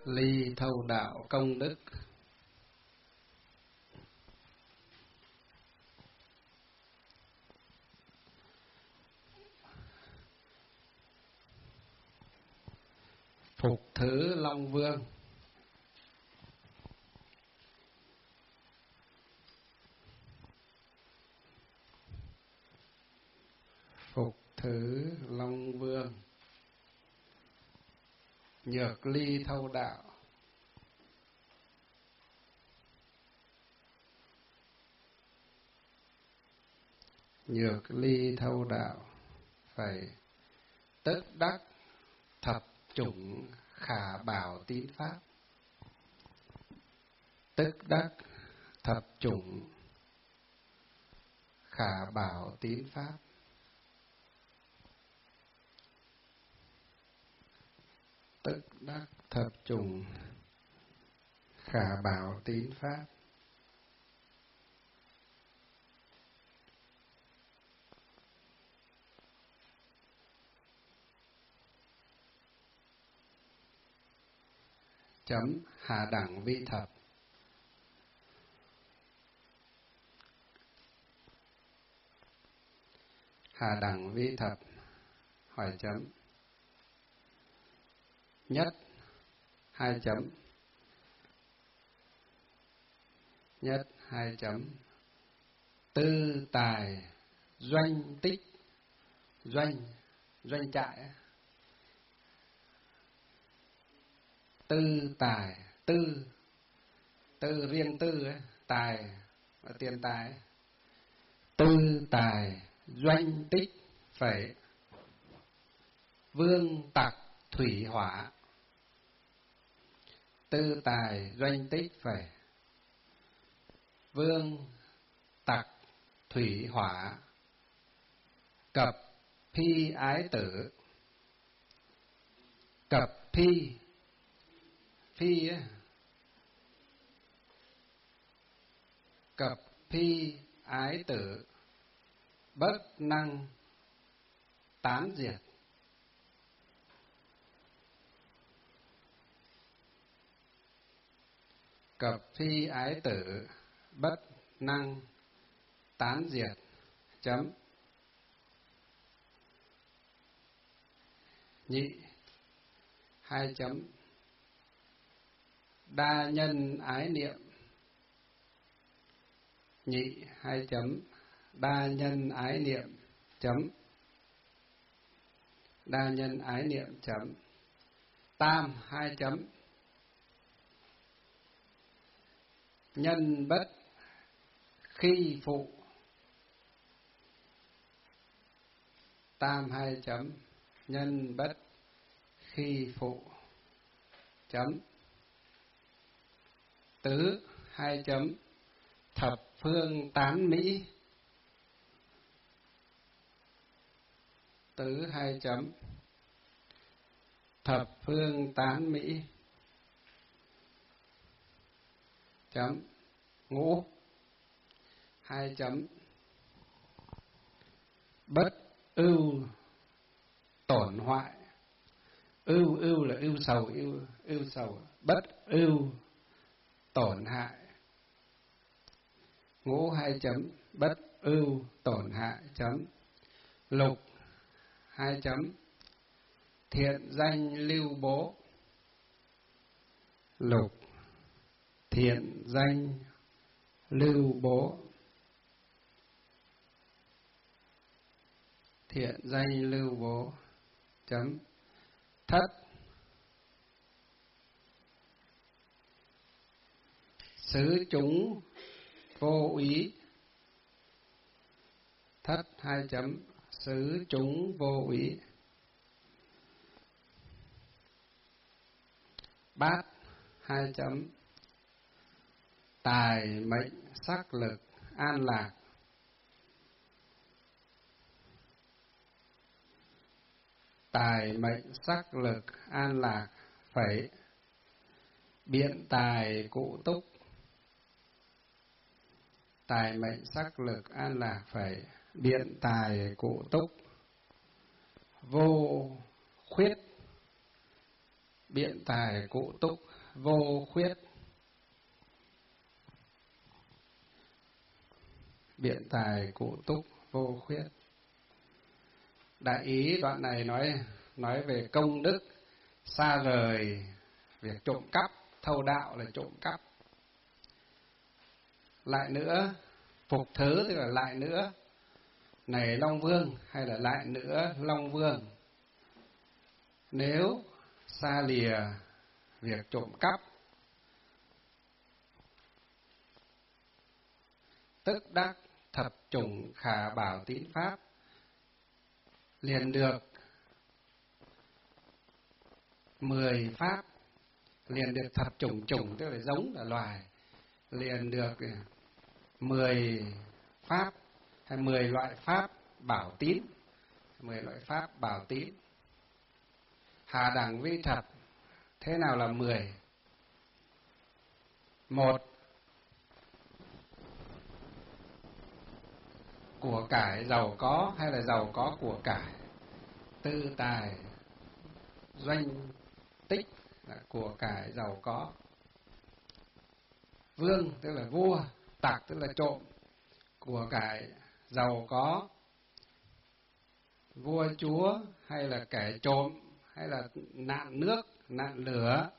ly thâu đạo công đức. Phục thứ Long Vương. Phục thứ Long Vương. Nhược ly thâu đạo. Nhược ly thâu đạo, phải tất đắc thập chủng khả bảo tín pháp. Tất đắc thập chủng khả bảo tín pháp. Tất đắc thập chủng khả bảo tín pháp. Chấm hạ đẳng vi thập. Hạ đẳng vi thập, hỏi chấm. Nhất, hai chấm. Nhất, hai chấm. Tư tài doanh tích. Doanh trại. Tư tài, tư riêng tư ấy, tài và tiền tài ấy. Tư tài doanh tích phải vương tặc thủy hỏa. Tư tài doanh tích phải vương tặc thủy hỏa. Cập phi ái tử. Cập phi, phi ấy. Cập phi ái tử, bất năng tán diệt. Cập phi ái tử, bất năng tán diệt. Chấm. Nhị, hai chấm. Đa nhân ái niệm. Nhị, hai chấm. Đa nhân ái niệm. Chấm. Đa nhân ái niệm. Chấm. Tam, hai chấm. Nhân bất khi phụ. Tam, hai chấm. Nhân bất khi phụ. Chấm. Tứ, hai chấm. Thập phương tán mỹ. Tứ, hai chấm. Thập phương tán mỹ. Chấm. Ngũ, hai chấm. Bất ưu tổn hoại. Ưu là ưu sầu, ưu sầu. Bất ưu tổn hại. Ngũ, hai chấm. Bất ưu tổn hại. Chấm. Lục, hai chấm. Thiện danh lưu bố. Lục, thiện danh lưu bố. Thiện danh lưu bố. Chấm. Thất, xứ chúng vô úy. Thất, hai chấm. Xứ chúng vô úy. Bát, hai chấm. Tài mệnh sắc lực an lạc. Tài mệnh sắc lực an lạc phải biện tài cụ túc. Tài mệnh sắc lực an lạc phải biện tài cụ túc. Vô khuyết biện tài cụ túc vô khuyết. Biện tài cụ túc vô khuyết. Đại ý đoạn này nói về công đức xa rời việc trộm cắp, thâu đạo là trộm cắp. Lại nữa, phục thứ tức là lại nữa, này Long Vương hay là lại nữa Long Vương. Nếu xa lìa việc trộm cắp, tức đắc thập chủng khả bảo tín pháp, liền được 10 pháp, liền được thập chủng, chủng tức là giống là loài, liền được 10 pháp hay 10 loại pháp bảo tín, 10 loại pháp bảo tín. Hà đẳng vi thập, thế nào là 10? 1. Của cải giàu có hay là giàu có của cải. Tư tài doanh tích là của cải giàu có. Vương tức là vua, tặc tức là trộm, của cải giàu có. Vua chúa hay là kẻ trộm hay là nạn nước, nạn lửa.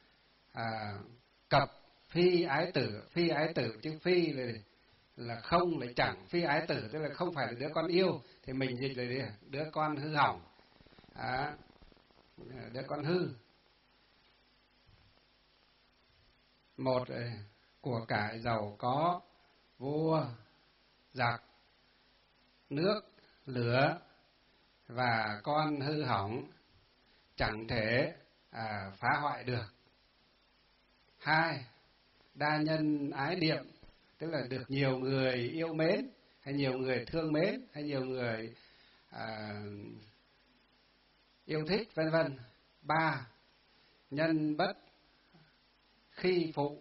Cập phi ái tử, phi ái tử chứ phi là không lại chẳng, phi ái tử tức là không phải là đứa con yêu, thì mình dịch là đứa con hư hỏng, đứa con hư. 1 của cải giàu có, vua, giặc, nước, lửa và con hư hỏng chẳng thể phá hoại được. 2. Đa nhân ái điệm, tức là được nhiều người yêu mến, hay nhiều người thương mến, hay nhiều người yêu thích, vân vân. 3. Nhân bất khi phụ,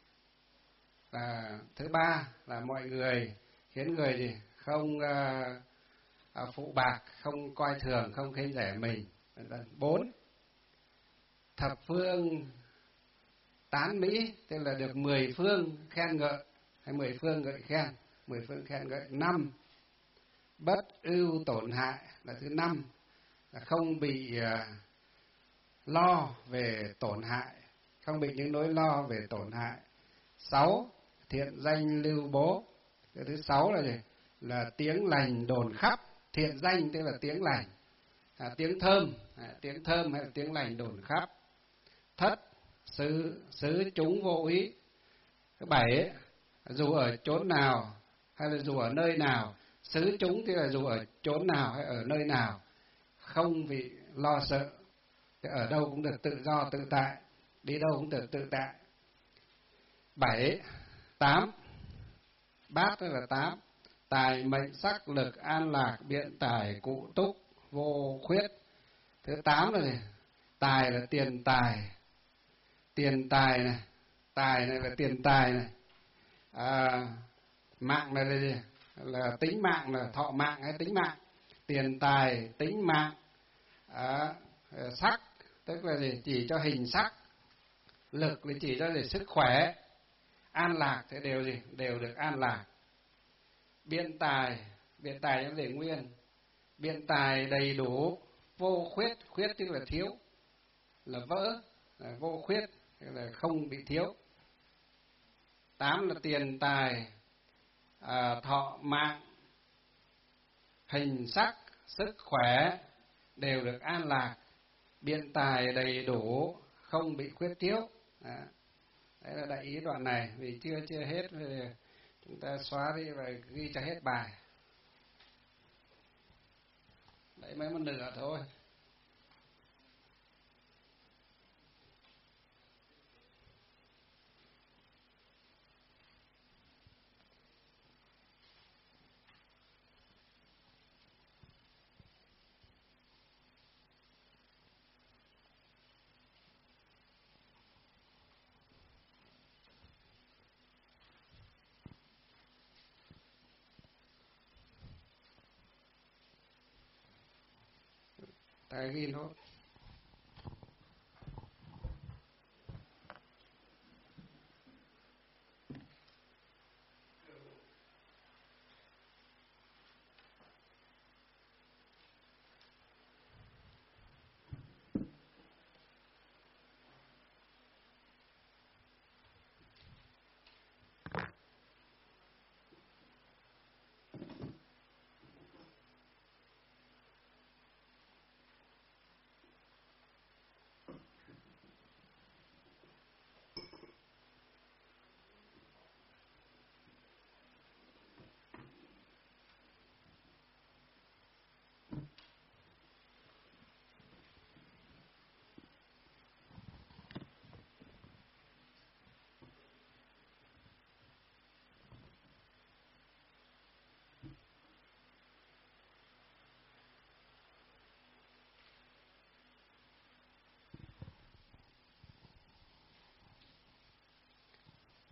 và thứ ba là mọi người khiến người gì không phụ bạc, không coi thường, không khinh rẻ mình, vân vân. 4. Thập phương tán mỹ, tức là được 10 phương khen ngợi, hay 10 phương ngợi khen, 10 phương khen ngợi. 5. Bất ưu tổn hại là thứ 5, là không bị lo về tổn hại, không bị những nỗi lo về tổn hại. 6. Thiện danh lưu bố, cái thứ 6 là gì? Là tiếng lành đồn khắp. Thiện danh tức là tiếng lành, tiếng thơm, tiếng thơm hay là tiếng lành đồn khắp. Thất. Xứ chúng vô ý. Thứ 7. Dù ở chốn nào hay là dù ở nơi nào, xứ chúng tức là dù ở chốn nào hay ở nơi nào, không bị lo sợ, ở đâu cũng được tự do tự tại, đi đâu cũng được tự tại. 7. 8. Bát tức là 8. Tài mệnh sắc lực an lạc biện tài cụ túc vô khuyết. Thứ 8 là gì? Tài là tiền tài, tiền tài này, tài này là tiền tài này. Mạng này là gì? Là tính mạng, là thọ mạng hay tính mạng. Tiền tài, tính mạng. Sắc tức là gì? Chỉ cho hình sắc. Lực là chỉ cho gì? Sức khỏe. An lạc thì đều gì? Đều được an lạc. Biện tài nó để nguyên. Biện tài đầy đủ, vô khuyết, khuyết tức là thiếu, là vỡ, là vô khuyết, tức là không bị thiếu. 8 là tiền tài, thọ mạng, hình sắc, sức khỏe đều được an lạc. Biện tài đầy đủ, không bị khuyết thiếu. Đấy là đại ý đoạn này. Vì chưa hết thì chúng ta xóa đi và ghi cho hết bài. Đấy mới một nửa thôi. Ta ghi nốt.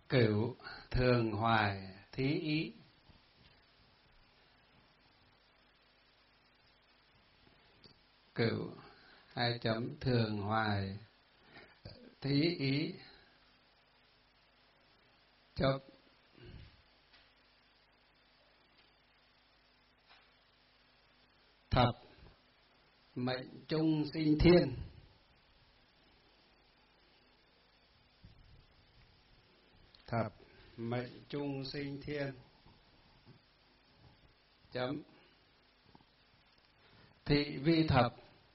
Cửu thường hoài thí ý. Cửu hai chấm thường hoài thí ý. Chấm thập mệnh chung sinh thiên. Thập mệnh chung sinh thiên. Chấm thị vi thập.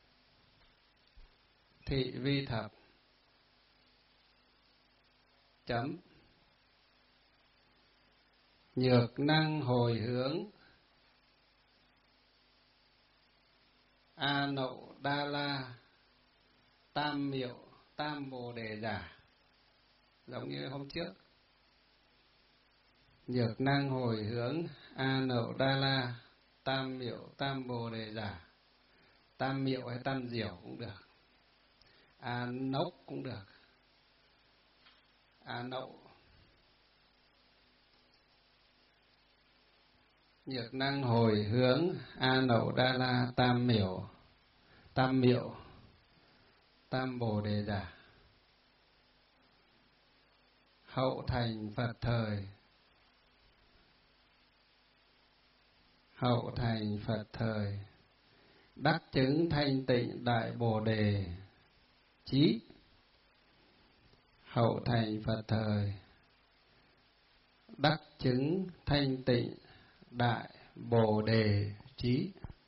Thị vi thập. Chấm nhược năng hồi hướng. A nậu đa la tam miệu tam bồ đề giả. Giống như hôm trước. Nhược năng hồi hướng A nậu đa la tam miệu tam bồ đề giả. Tam miệu hay tam diệu cũng được. A nốc cũng được. A nậu. Nhược năng hồi hướng A nậu đa la tam miệu. Tam miệu tam bồ đề giả. Hậu thành Phật thời. Hậu thành Phật thời. Đắc chứng thanh tịnh đại bồ đề chí. Hậu thành Phật thời. Đắc chứng thanh tịnh đại bồ đề chí.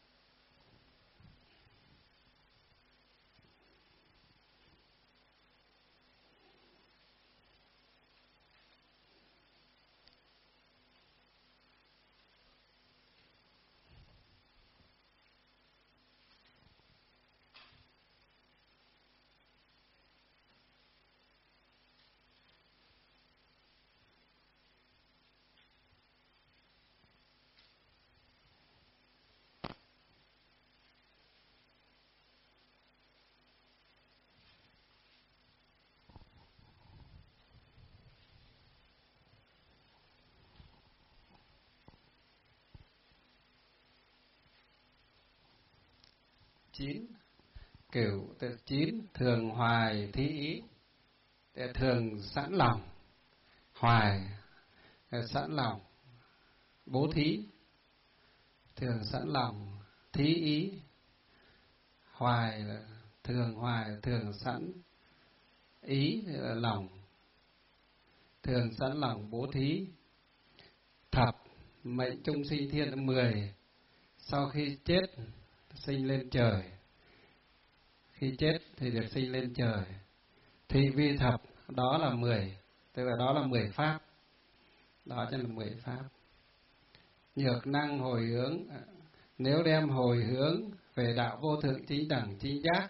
Chín cửu chín thường hoài thí ý. Thường sẵn lòng. Hoài sẵn lòng bố thí. Thường sẵn lòng thí ý. Hoài là thường hoài, thường sẵn. Ý là lòng. Thường sẵn lòng bố thí. Thập mệnh chung sinh thiên 10. Sau khi chết sinh lên trời. Khi chết thì được sinh lên trời. Thị vi thập đó là 10. Tức là đó là 10 pháp. Đó chính là 10 pháp. Nhược năng hồi hướng. Nếu đem hồi hướng về đạo vô thượng chính đẳng chính giác.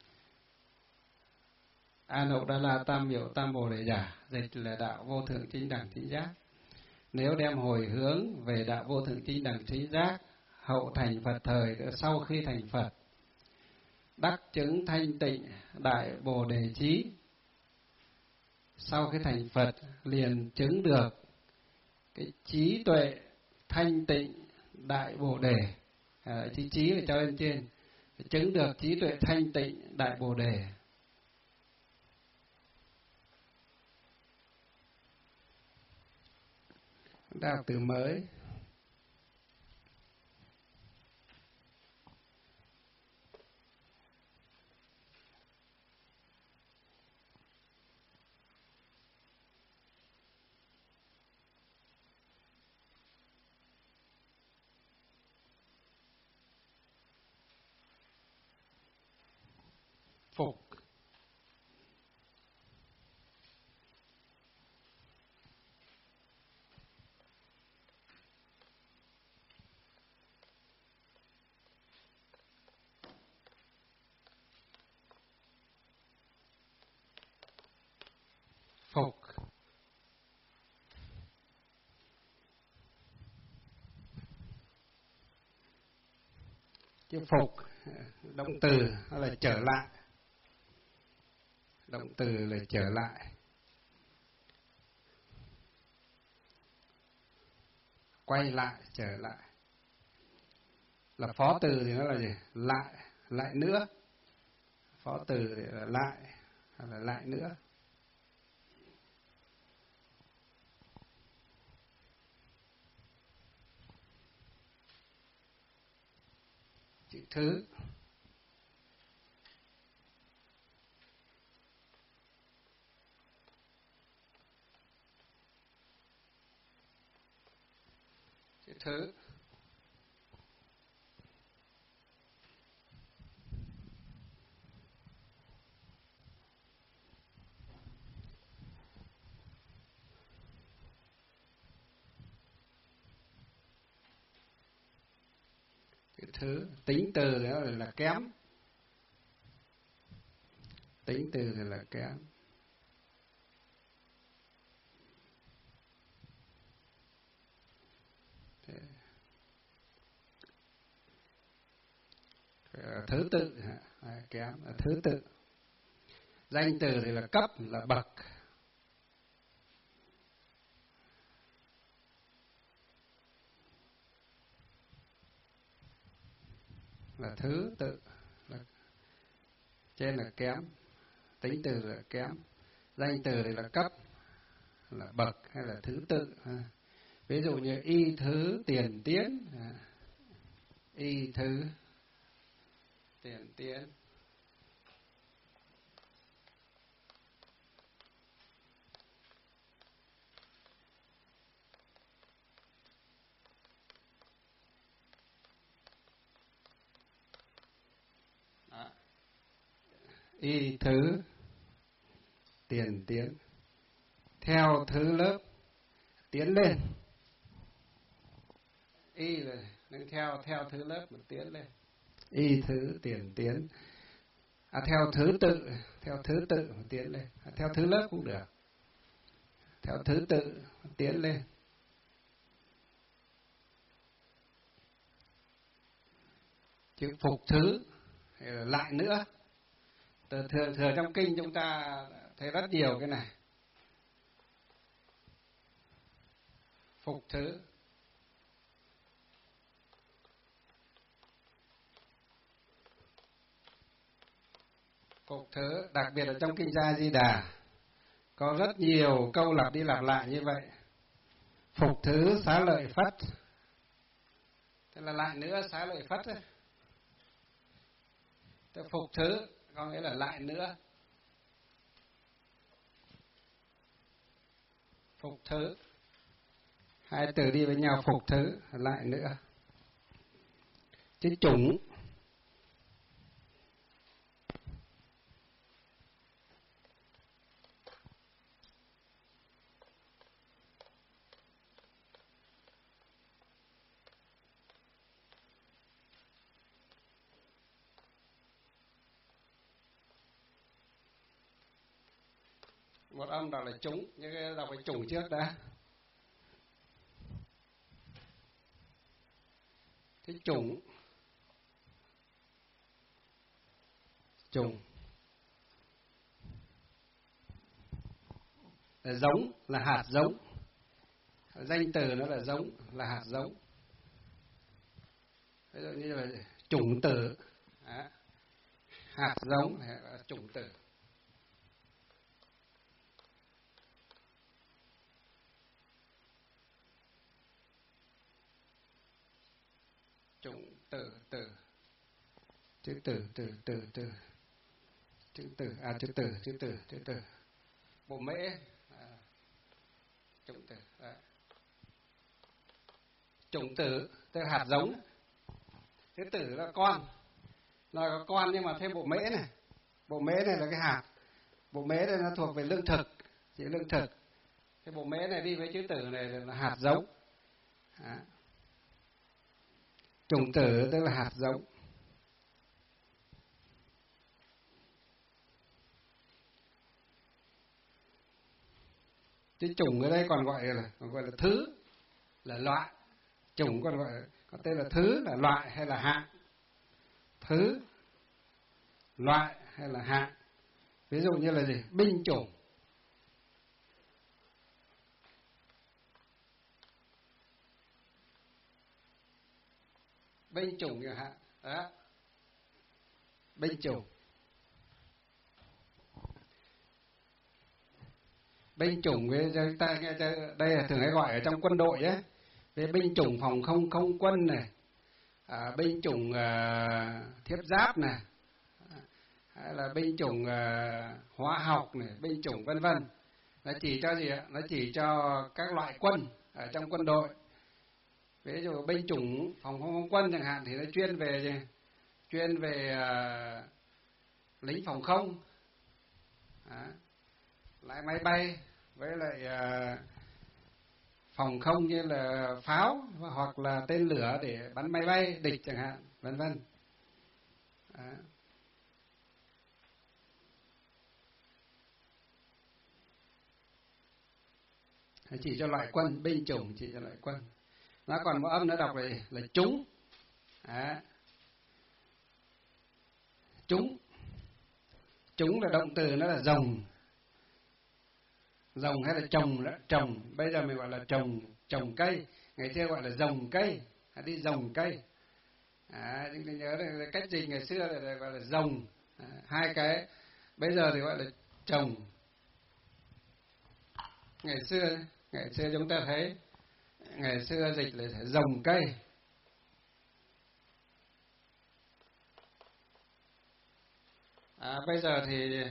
A nậu đa la tam miệu tam bồ đề giả. Dịch là đạo vô thượng chính đẳng chính giác. Nếu đem hồi hướng về đạo vô thượng chính đẳng chính giác. Hậu thành Phật thời, sau khi thành Phật. Đắc chứng thanh tịnh đại bồ đề chí. Sau khi thành Phật liền chứng được cái trí tuệ thanh tịnh đại bồ đề. Chữ trí phải cho lên trên. Chứng được trí tuệ thanh tịnh đại bồ đề. Đọc từ mới. Phục. Phục. Chữ phục động từ là trở lại. Động từ là trở lại. quay lại, trở lại. Là phó từ thì nó là gì? Lại, lại nữa. Phó từ thì là lại, hay là lại nữa. Chữ thứ. Chữ thứ. Chữ thứ. Tính từ đó là kém. Tính từ thì là kém. Thứ tự kém là thứ tự. Danh từ thì là cấp, là bậc. Là thứ tự, là trên là kém. Tính từ là kém. Danh từ thì là cấp, là bậc hay là thứ tự. Ví dụ như y thứ tiền tiến. Y thứ tiền tiến. Đó. Y thứ tiền tiến. Theo thứ lớp tiến lên. Y là nâng theo thứ lớp mà tiến lên. Y thứ tiền tiến. Theo thứ tự mà tiến lên. Theo thứ lớp cũng được. Theo thứ tự tiến lên. Chữ phục thứ hay là lại nữa. Thường trong kinh chúng ta thấy rất nhiều cái này. Phục thứ. Phục thứ, đặc biệt là trong kinh Gia Di Đà có rất nhiều câu lặp đi lặp lại như vậy. Phục thứ xá lợi phất. Thế là lại nữa xá lợi phất ấy. Thế phục thứ có nghĩa là lại nữa. Phục thứ. Hai từ đi với nhau, phục thứ, lại nữa. Chữ chủng. Một âm đọc là chúng, nhưng cái đọc cái chủng trước đã. Chữ chủng. Chủng. Là giống, là hạt giống. Danh từ nó là giống, là hạt giống. Ví dụ như là chủng tử. Đó. Hạt giống là chủng tử. Chủng tử, tử. Chữ tử, tử. Chữ tử. Bộ mễ. Chủng tử. Đấy. Chủng tử, tức là hạt giống. Chữ tử là con. Là có con nhưng mà thêm bộ mễ này. Bộ mễ này là cái hạt. Bộ mễ này nó thuộc về lương thực. Chỉ lương thực. Cái bộ mễ này đi với chữ tử này là hạt giống. Đó. Chủng tử tức là hạt giống. Chữ chủng ở đây còn gọi là thứ, là loại. Chủng còn gọi có tên là thứ, là loại hay là hạng. Thứ, loại hay là hạng. Ví dụ như là gì? Binh chủng. binh chủng chẳng hạn. Đó, binh chủng. Binh chủng với chúng ta nghe đây là thường hay gọi ở trong quân đội ấy, với binh chủng phòng không không quân này, binh chủng thiết giáp này, hay là binh chủng hóa học này, binh chủng vân vân. Nó chỉ cho gì ạ? Nó chỉ cho các loại quân ở trong quân đội. Ví dụ binh chủng phòng không không quân chẳng hạn thì nó chuyên về gì? Chuyên về lính phòng không, lái máy bay, với lại phòng không như là pháo hoặc là tên lửa để bắn máy bay địch chẳng hạn, vân vân. Chỉ cho loại quân, binh chủng chỉ cho loại quân. Nó còn một âm nó đọc là chúng. Chúng. Chúng là động từ, nó là rồng. Rồng hay là trồng đó, trồng. Bây giờ mình gọi là trồng cây. Ngày xưa gọi là rồng cây, hay đi rồng cây. Chúng ta nhớ là cách dịch ngày xưa là gọi là rồng. Hai cái. Bây giờ thì gọi là trồng. Ngày xưa chúng ta thấy ngày xưa dịch là rồng cây. Bây giờ thì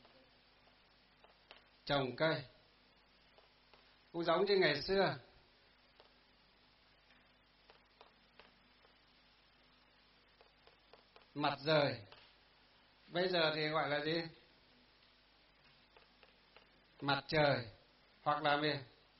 trồng cây. Cũng giống như ngày xưa. Mặt rời. Bây giờ thì gọi là gì? Mặt trời. Hoặc là gì?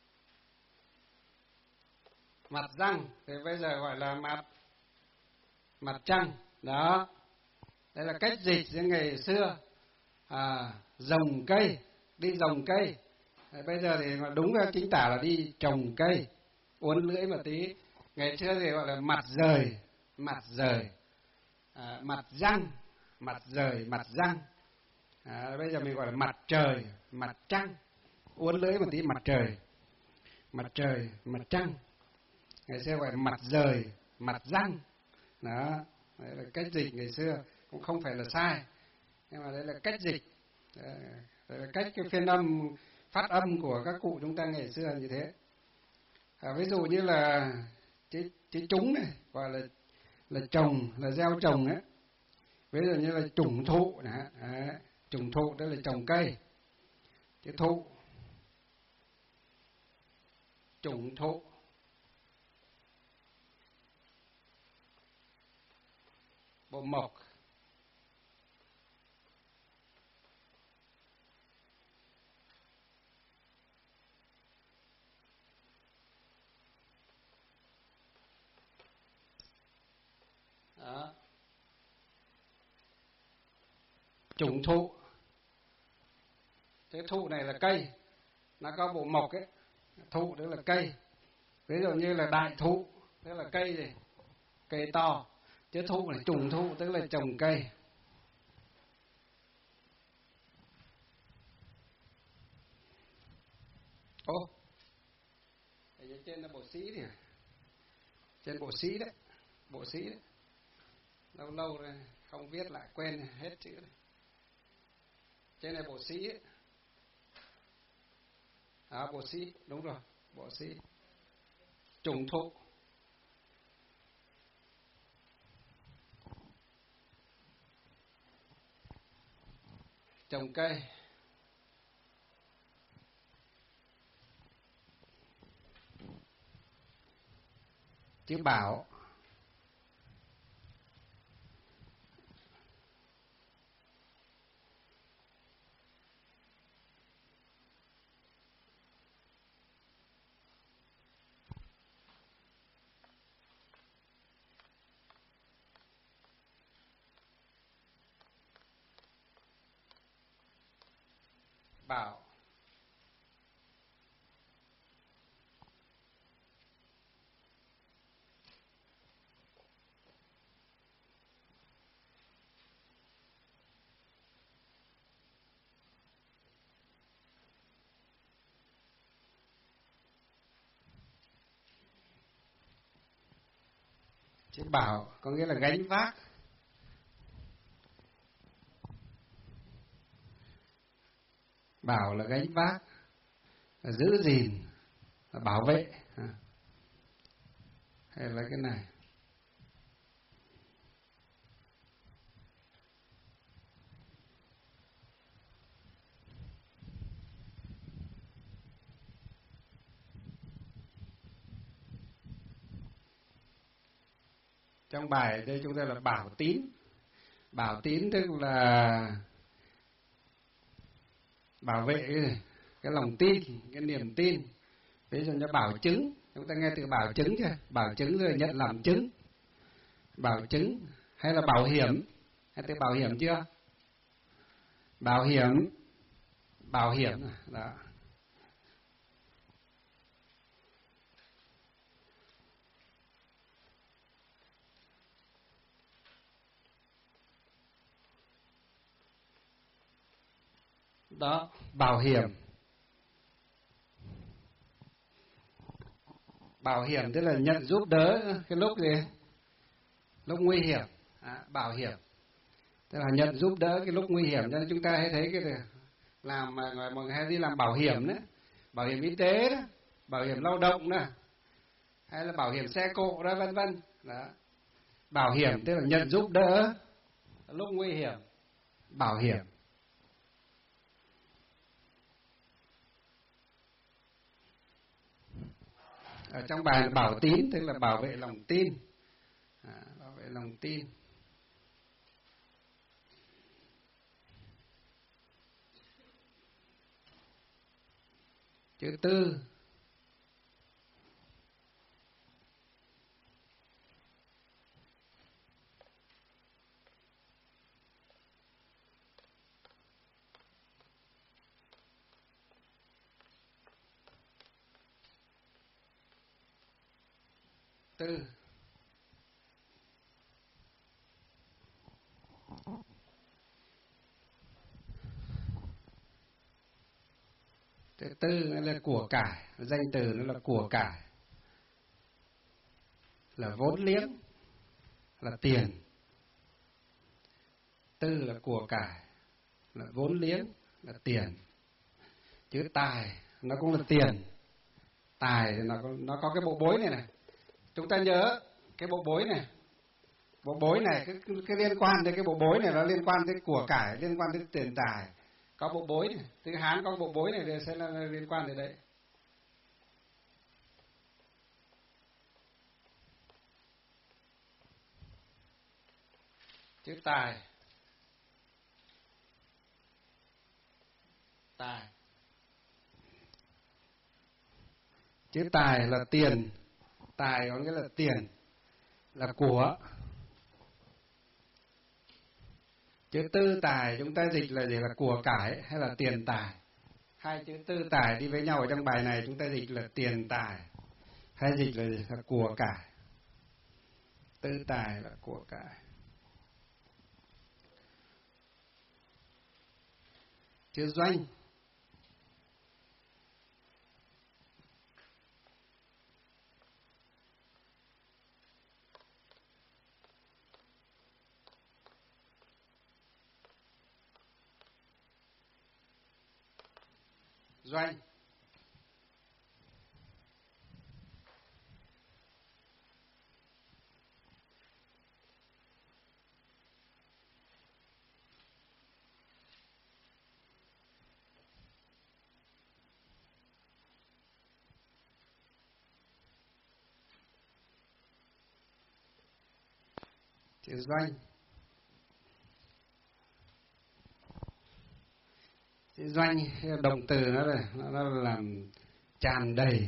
Mặt trăng. Thì bây giờ gọi là mặt trăng. Đó. Đây là cách dịch giữa ngày xưa. Rồng cây. Đi rồng cây. Bây giờ thì đúng là chính tả là đi trồng cây. Uốn lưỡi một tí. Ngày xưa thì gọi là mặt rời. Mặt rời. Mặt răng. Mặt rời, mặt răng. Bây giờ mình gọi là mặt trời, mặt trăng. Uốn lưỡi một tí, mặt trời. Mặt trời, mặt trăng. Ngày xưa gọi là mặt rời, mặt răng. Đó. Đấy là cách dịch ngày xưa. Cũng không phải là sai. Nhưng mà đấy là cách dịch. Đấy là cách cái phiên âm, phát âm của các cụ chúng ta ngày xưa như thế. Ví dụ như là chữ trúng này, gọi là trồng, là gieo trồng ấy. Ví dụ như là trùng thụ này, trùng thụ đó là trồng cây. Chữ thụ. Trùng thụ. Bộ mộc. Đó. Trùng thụ. Cái thụ này là cây. Nó có bộ mộc ấy. Thụ đó là cây. Ví dụ như là đại thụ, tức là cây gì? Cây to. Chứ thụ là trùng thụ, tức là trồng cây. Ô, ở trên là bộ sĩ thì trên bộ sĩ đấy. Bộ sĩ đấy. Lâu lâu rồi không viết lại quên hết chữ đấy. Trên này bộ sĩ ấy. Bộ sĩ, đúng rồi, bộ sĩ. Trùng thụ. Trồng cây. Chữ bảo. Bảo. Chữ bảo có nghĩa là gánh vác. Bảo là gánh vác, là giữ gìn, là bảo vệ. Hay là cái này. Trong bài đây chúng ta là bảo tín. Bảo tín tức là bảo vệ cái lòng tin, cái niềm tin. Ví dụ như bảo chứng, chúng ta nghe từ bảo chứng chưa? Bảo chứng rồi nhận làm chứng. Bảo chứng hay là bảo hiểm, hay từ bảo hiểm chưa? Bảo hiểm, bảo hiểm đó. Đó, bảo hiểm. Bảo hiểm tức là nhận giúp đỡ cái lúc gì? Lúc nguy hiểm. Bảo hiểm tức là nhận giúp đỡ cái lúc nguy hiểm. Cho nên chúng ta hay thấy cái làm mà mọi người hay đi làm bảo hiểm đấy, bảo hiểm y tế đó, bảo hiểm lao động đó, hay là bảo hiểm xe cộ đó, vân vân. Đó. Bảo hiểm tức là nhận giúp đỡ lúc nguy hiểm. Bảo hiểm. Ở trong bài là bảo tín tức là bảo vệ lòng tin. Bảo vệ lòng tin. Chữ tư. Tư. Chữ tư là của cải, danh từ nó là của cải, là vốn liếng, là tiền. Tư là của cải, là vốn liếng, là tiền. Chữ tài nó cũng là tiền. Tài thì nó có cái bộ bối này này. Chúng ta nhớ cái bộ bối này. Bộ bối này cái liên quan đến cái bộ bối này, nó liên quan đến của cải, liên quan đến tiền tài. Có bộ bối này, tiếng Hán có bộ bối này sẽ là liên quan đến đấy. Chữ tài. Tài. Chữ tài là tiền. Tài có nghĩa là tiền, là của. Chữ tư tài chúng ta dịch là gì? Là của cải hay là tiền tài? Hai chữ tư tài đi với nhau ở trong bài này chúng ta dịch là tiền tài, hay dịch là gì? Là của cải. Tư tài là của cải. Chữ doanh. Doanh. Chữ doanh. Chữ doanh động từ nó làm tràn đầy,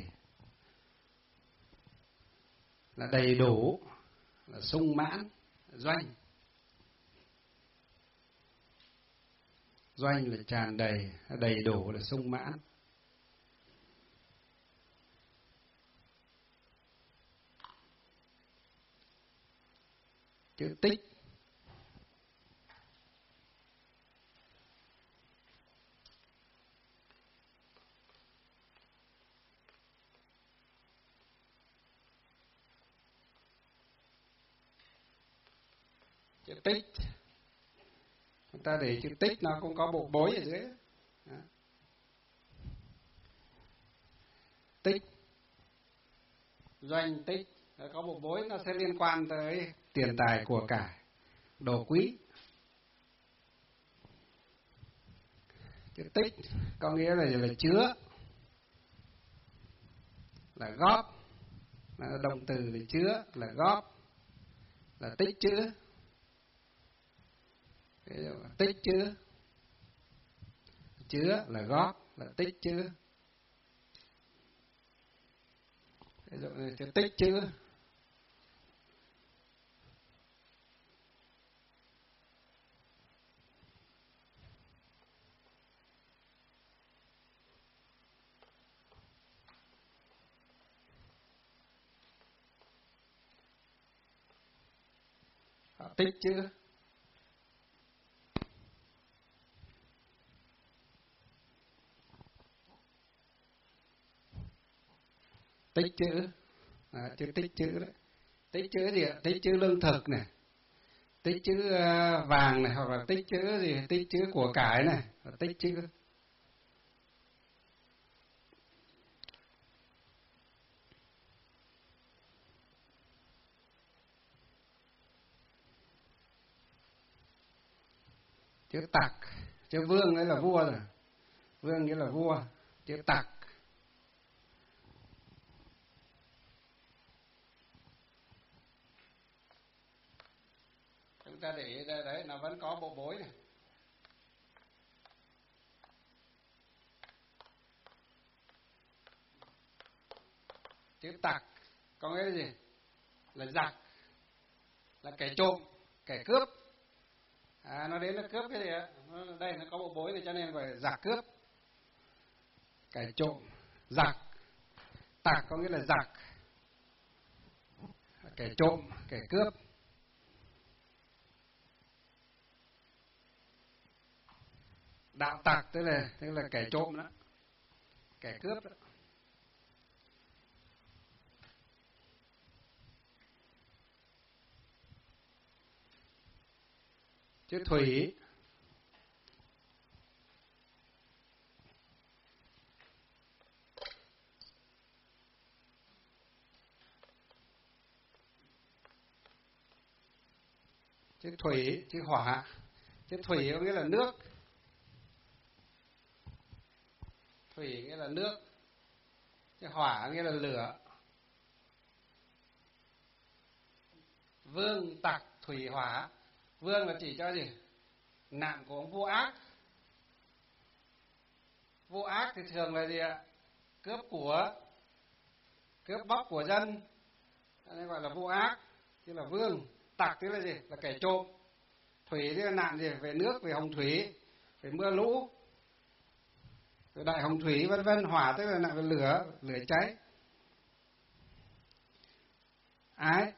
là đầy đủ, là sung mãn. Doanh. Doanh là tràn đầy, là đầy đủ, là sung mãn. Chữ tích. tích, chúng ta để chữ tích nó cũng có bộ bối ở dưới. Đó. Tích, doanh tích, có bộ bối nó sẽ liên quan tới tiền tài của cải, đồ quý. Chữ tích có nghĩa là chứa, là góp, là động từ là chứa, là góp, là tích chữ. Tích chữ, chứa là góp, là tích chữ. Chữ tích chữ. Tích chữ. Tích chữ, chữ tích chữ đấy. Tích chữ gì ạ? Tích chữ lương thực này, tích chữ vàng này, hoặc là tích chữ gì? Tích chữ của cải này, tích chữ. Chữ tặc, chữ vương ấy là vua rồi, vương nghĩa là vua. Chữ tặc, chúng ta để ý đây, đấy nó vẫn có bộ bối này. Chữ tặc có nghĩa là gì? Là giặc, là kẻ trộm, kẻ cướp. Nó đến là cướp cái gì ạ? Đây nó có bộ bối này cho nên gọi là giặc cướp, kẻ trộm, giặc. Tặc có nghĩa là giặc, kẻ trộm, kẻ cướp. Đạo tặc tức là kẻ trộm đó, kẻ cướp đó. Chữ thủy, chữ thủy, chữ hỏa. Chữ thủy có nghĩa là nước, thủy nghĩa là nước. Chữ hỏa nghĩa là lửa. Vương tặc thủy hỏa. Vương là chỉ cho gì? Nạn của ông vua ác. Vua ác thì thường là gì ạ? Cướp của, cướp bóc của dân, nên gọi là vua ác, chứ là vương. Tặc tức là gì? Là kẻ trộm. Thủy tức là nạn gì? Về nước, về hồng thủy, về mưa lũ, về đại hồng thủy vân vân. Hỏa tức là nạn về lửa, lửa cháy. Ái,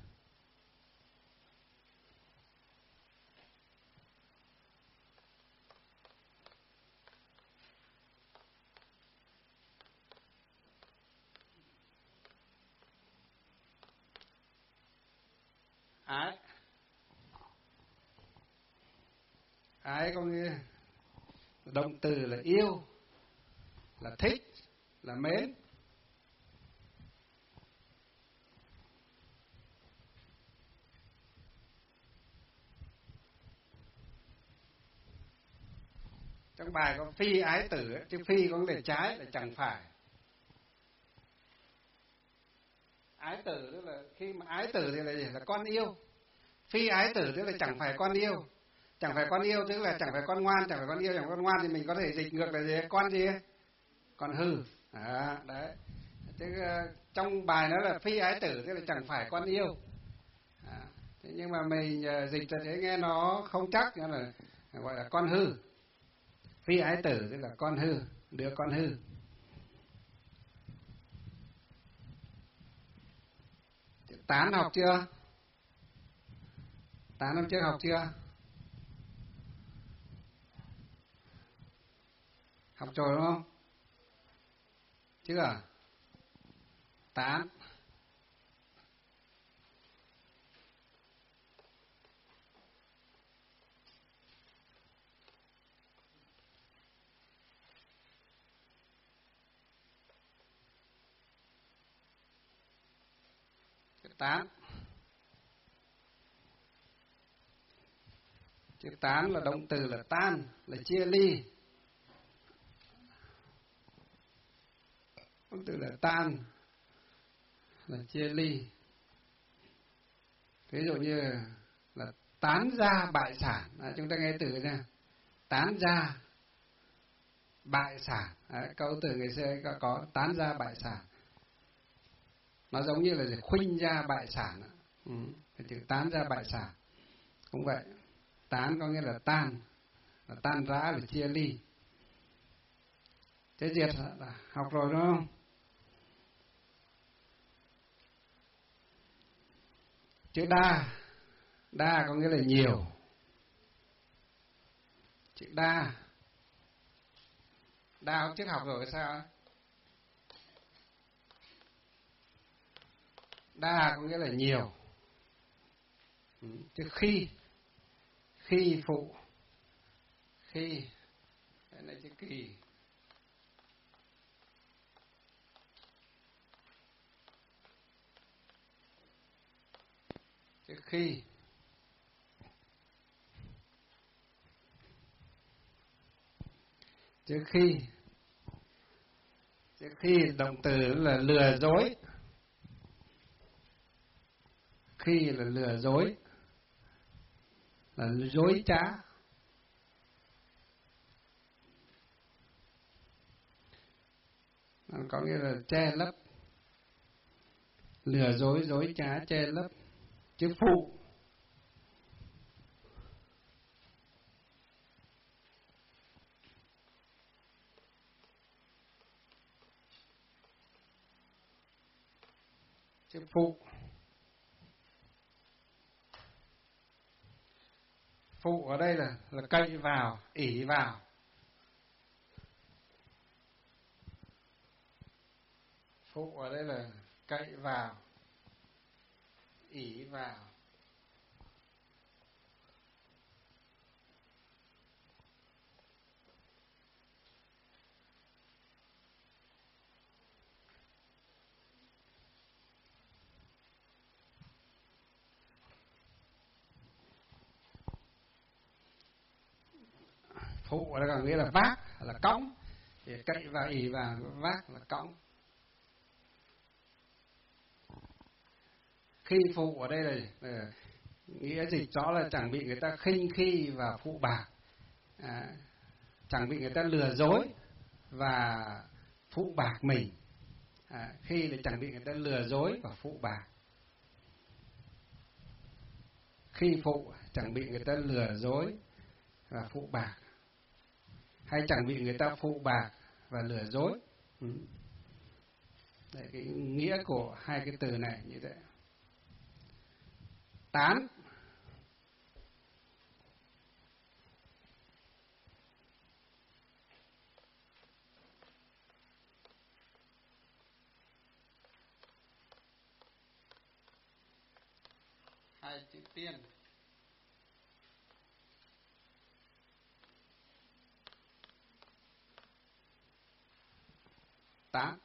ái, ái có nghĩa động từ là yêu, là thích, là mến. Trong bài có phi ái tử, chứ phi có nghĩa là trái, là chẳng phải. Ái tử tức là khi mà ái tử thì là gì? Là con yêu. Phi ái tử tức là chẳng phải con yêu. Chẳng phải con yêu tức là chẳng phải con ngoan, chẳng phải con yêu, chẳng phải con ngoan thì mình có thể dịch ngược là gì? Con gì? Con hư. Đấy. Chứ trong bài nó là phi ái tử tức là chẳng phải con yêu. Thế nhưng mà mình dịch ra thế nghe nó không chắc, nên là gọi là con hư. Phi ái tử tức là con hư, đứa con hư. Tán học chưa? Tán hôm trước học chưa? Học rồi đúng không? Chưa? Tán. tán. Chữ tán là động từ là tan, là chia ly. Động từ là tan, là chia ly. Ví dụ như là tán gia bại sản. Chúng ta nghe từ nha. Tán gia bại sản. Câu từ ngày xưa có tán gia bại sản. Nó giống như là khuynh gia bại sản. Cái chữ tán gia bại sản cũng vậy. Tán có nghĩa là tan, là tan rã, là chia ly. Thế diệt là học rồi đúng không? Chữ đa, đa có nghĩa là nhiều. Chữ đa, đa hôm trước học rồi sao? Đa có nghĩa là nhiều. Chữ khi, khi phụ, khi, đây là chữ kỳ. Chữ khi, chữ khi, chữ khi động từ là lừa dối. Khi là lừa dối, là dối trá. Có nghĩa là che lấp, lừa dối, dối trá, che lấp. Chữ phụ, chữ phụ, phụ ở đây là cậy vào, ỷ vào. Phụ ở đây là cậy vào, ỷ vào. Phụ ở đây có nghĩa là vác, là cõng. Thì cậy vào, ỷ vào, vác là cõng. Khi phụ ở đây là nghĩa dịch rõ là chẳng bị người ta khinh khi và phụ bạc. Chẳng bị người ta lừa dối và phụ bạc mình. Khi là chẳng bị người ta lừa dối và phụ bạc. Khi phụ chẳng bị người ta lừa dối và phụ bạc, hay chẳng bị người ta phụ bạc và lừa dối. Đấy, cái nghĩa của hai cái từ này như thế. Tán, hai chữ tiên. Tán,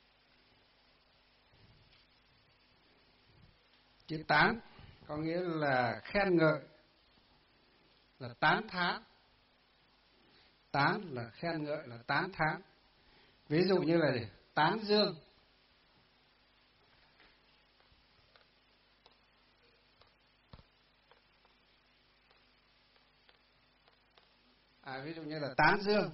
chữ tán có nghĩa là khen ngợi, là tán thán. Tán là khen ngợi, là tán thán. Ví dụ như là tán dương. Ví dụ như là tán dương.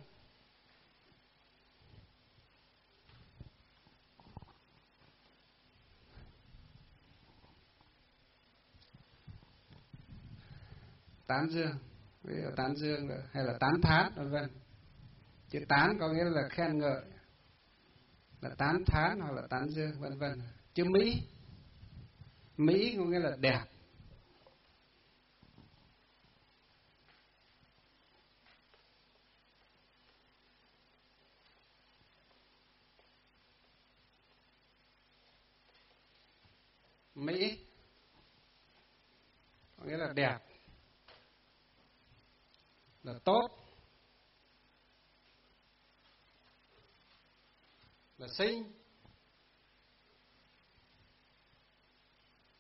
Tán dương, ví dụ tán dương hay là tán thán, vân vân. Chữ tán có nghĩa là khen ngợi, là tán thán hoặc là tán dương, vân vân. Chữ mỹ, mỹ có nghĩa là đẹp. Mỹ có nghĩa là đẹp, là tốt, là xinh.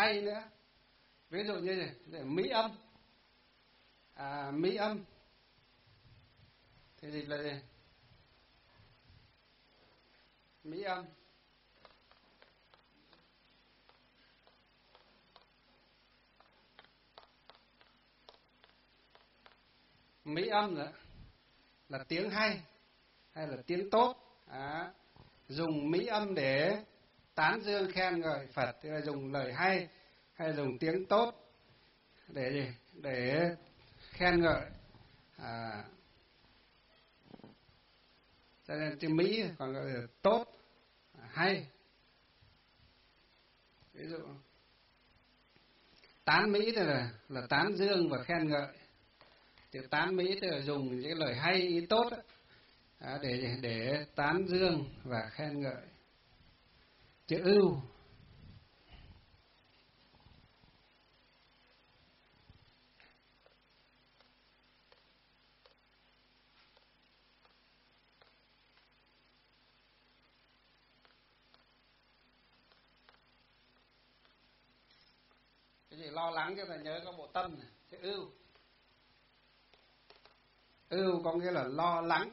hay nữa. Ví dụ như này, mỹ âm. Mỹ âm thì dịch là gì? Mỹ âm. Mỹ âm là tiếng hay hay là tiếng tốt. Dùng mỹ âm để tán dương khen ngợi Phật, tức là dùng lời hay hay dùng tiếng tốt để gì? Để khen ngợi. Cho nên chữ mỹ còn gọi là tốt, hay. Ví dụ tán mỹ thì là tán dương và khen ngợi. Chữ tán mỹ thì là dùng những lời hay ý tốt để tán dương và khen ngợi. Chữ ưu cái gì lo lắng cho ta nhớ có bộ tâm này. Chữ ưu, ưu có nghĩa là lo lắng,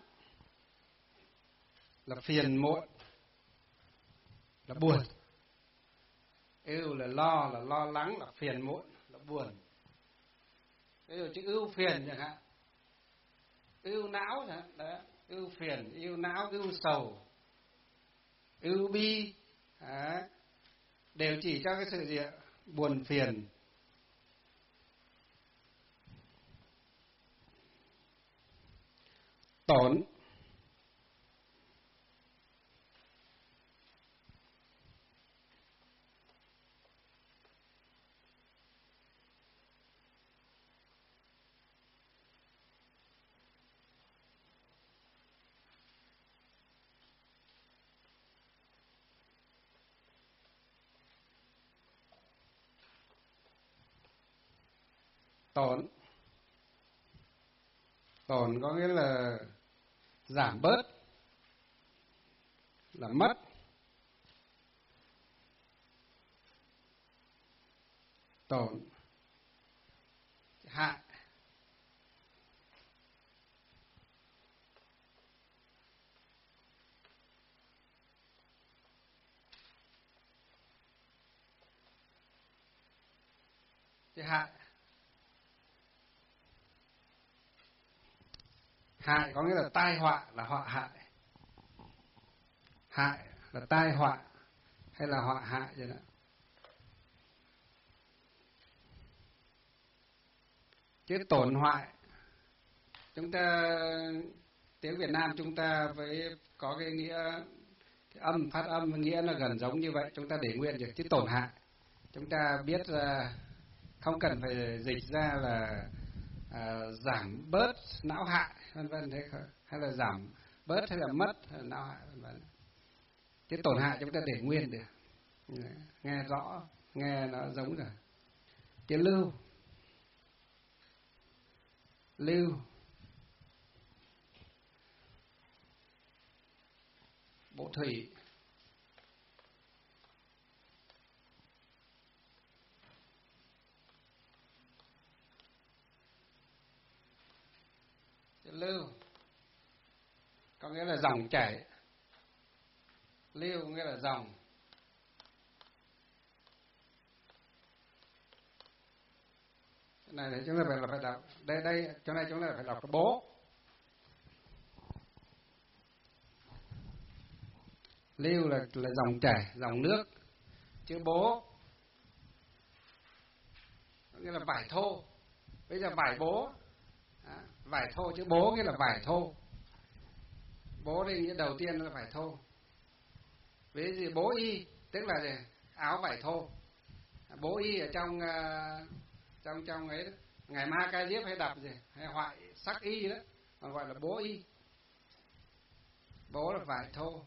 là phiền muộn, là buồn. Ưu là lo lắng, là phiền muộn, là buồn. Ví dụ chữ ưu phiền chẳng hạn, ưu não chẳng hạn, đó, ưu phiền, ưu não, ưu sầu, ưu bi, đều chỉ cho cái sự gì ạ? Buồn phiền. Tổn, tổn, tổn có nghĩa là giảm bớt, là mất. Tổn, hại, hại. Hại có nghĩa là tai họa, là họa hại. Hại là tai họa hay là họa hại vậy đó. Chứ tổn hoại, chúng ta tiếng Việt Nam chúng ta với có cái nghĩa, cái âm, phát âm nghĩa là gần giống như vậy, chúng ta để nguyên được. Chứ tổn hại chúng ta biết là không cần phải dịch ra là giảm bớt não hại vân vân, thế hay là giảm bớt hay là mất hay là não hại vân vân. Chứ tổn hại chúng ta để nguyên được, nghe rõ, nghe nó giống rồi. Chữ lưu, lưu, bộ thủy, chữ lưu có nghĩa là dòng chảy. Lưu có nghĩa là dòng. Cái này thì chúng ta phải đọc. Đây chỗ này chúng ta phải đọc cái bố. Lưu là dòng chảy, dòng nước. Chữ bố có nghĩa là vải thô. Bây giờ vải bố, vải thô, chữ bố nghĩa là vải thô. Bố đây nghĩa đầu tiên là vải thô. Ví dụ bố y tức là gì? Áo vải thô. Bố y ở trong ấy đó. Ngày Ma Ca Diếp hay đọc gì? Hay hoại sắc y đó, còn gọi là bố y. Bố là vải thô.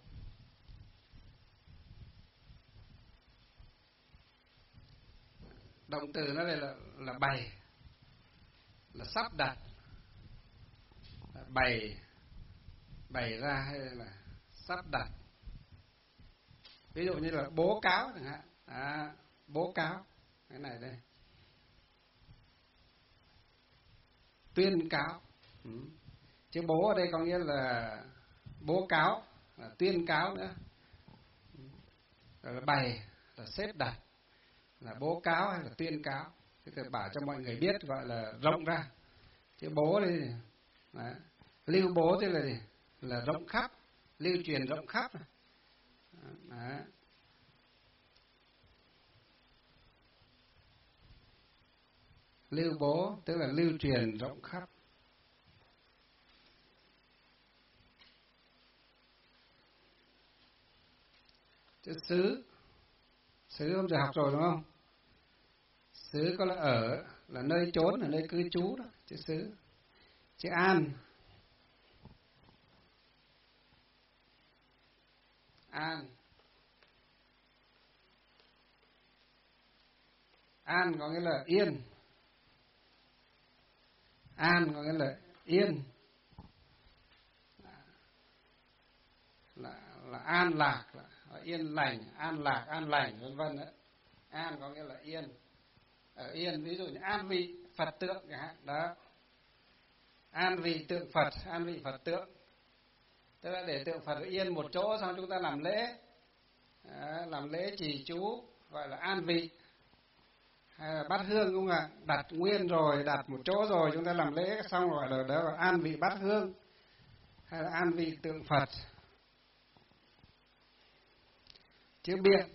Động từ nó đây là bày, là sắp đặt, là bày ra hay là sắp đặt. Ví dụ như là bố cáo chẳng hạn, bố cáo, cái này đây. Tuyên cáo. Chữ bố ở đây có nghĩa là bố cáo, là tuyên cáo nữa. Là bày, là xếp đặt, là bố cáo hay là tuyên cáo. Thế thì bảo cho mọi người biết, gọi là rộng ra. Chữ bố đây, đấy. Lưu bố thế là gì? Là rộng khắp, lưu truyền rộng khắp. Đấy. Lưu bố tức là lưu truyền rộng khắp. Chữ xứ, xứ hôm giờ học rồi đúng không? Xứ có là ở, là nơi trốn, là nơi cư trú đó, chữ xứ. Chữ an, an, an có nghĩa là yên. An có nghĩa là yên, là an lạc, là yên lành, an lạc, an lành, vân vân. An có nghĩa là yên, ở yên. Ví dụ như an vị Phật tượng chẳng hạn đó, an vị tượng Phật, an vị Phật tượng, tức là để tượng Phật yên một chỗ, xong chúng ta làm lễ. Đó, làm lễ trì chú gọi là an vị. Hay là bát hương cũng là đặt nguyên rồi, đặt một chỗ rồi, chúng ta làm lễ xong gọi là đó là an vị bát hương, hay là an vị tượng Phật. Chữ biện,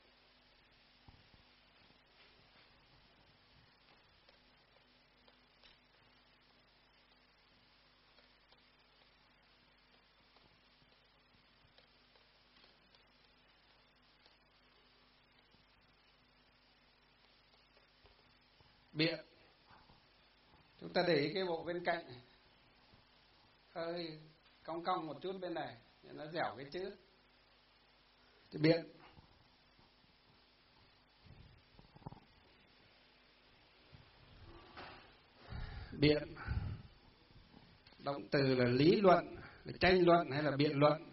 biện, chúng ta để ý cái bộ bên cạnh này, hơi cong cong một chút bên này để nó dẻo cái chữ. Chữ biện, biện, động từ là lý luận, là tranh luận hay là biện luận.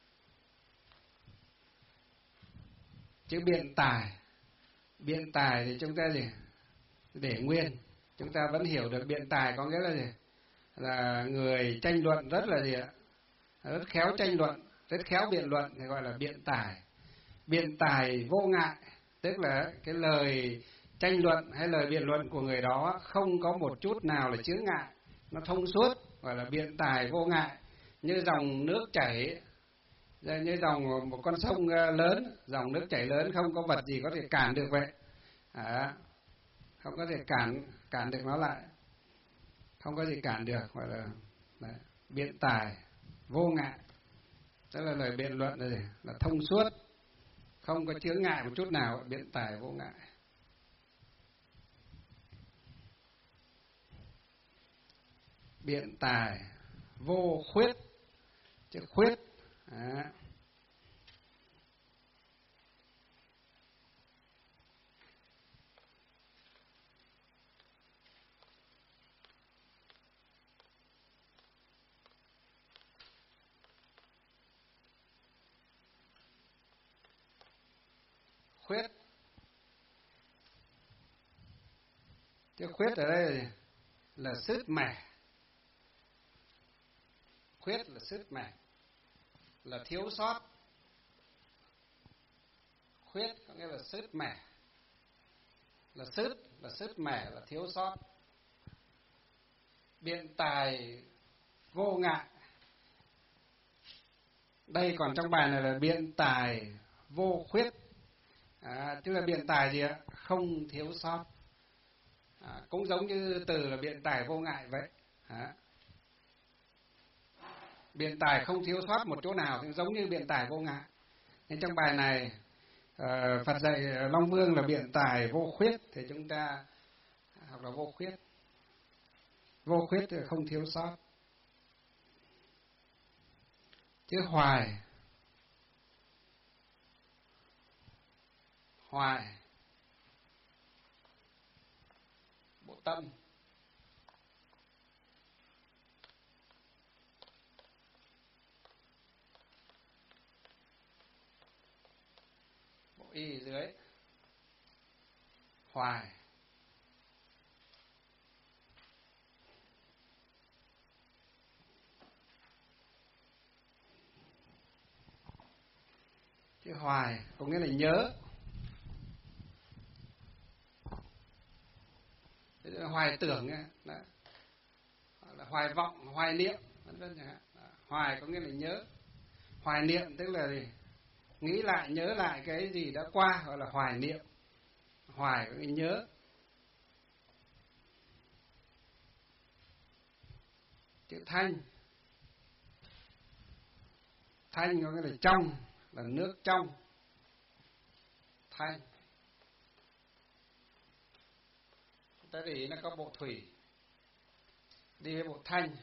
Chữ biện tài, biện tài thì chúng ta gì? Để nguyên, chúng ta vẫn hiểu được biện tài có nghĩa là gì? Là người tranh luận rất là gì ạ? Rất khéo tranh luận, rất khéo biện luận thì gọi là biện tài. Biện tài vô ngại, tức là cái lời tranh luận hay lời biện luận của người đó không có một chút nào là chướng ngại, nó thông suốt, gọi là biện tài vô ngại. Như dòng nước chảy, như dòng một con sông lớn, dòng nước chảy lớn không có vật gì có thể cản được vậy. Không có thể cản được nó lại, không có gì cản được, gọi là đấy, biện tài vô ngại, tức là lời biện luận là thông suốt, không có chướng ngại một chút nào, biện tài vô ngại. Biện tài vô khuyết, chữ khuyết. Đó. Khuyết, chữ khuyết ở đây là sứt mẻ. Khuyết là sứt mẻ, là thiếu sót. Khuyết có nghĩa là sứt mẻ, là sứt mẻ, là thiếu sót. Biện tài vô ngại, đây còn trong bài này là biện tài vô khuyết. Tức là biện tài gì ạ? Không thiếu sót. Cũng giống như từ là biện tài vô ngại vậy. Biện tài không thiếu sót một chỗ nào, thì giống như biện tài vô ngại. Nên trong bài này Phật dạy Long Vương là biện tài vô khuyết, thì chúng ta học là vô khuyết. Vô khuyết thì không thiếu sót. Chữ hoài, hoài, bộ tâm, bộ y dưới. hoài. Chữ hoài có nghĩa là nhớ. Hoài tưởng ấy, đó. Là hoài vọng, hoài niệm, vân vân chẳng hạn. Hoài có nghĩa là nhớ. Hoài niệm tức là gì? Nghĩ lại, nhớ lại cái gì đã qua, gọi là hoài niệm. Hoài có nghĩa là nhớ. Chữ thanh. Thanh có nghĩa là trong, là nước trong. Thanh. Ta để ý nó có bộ thủy đi với bộ thanh.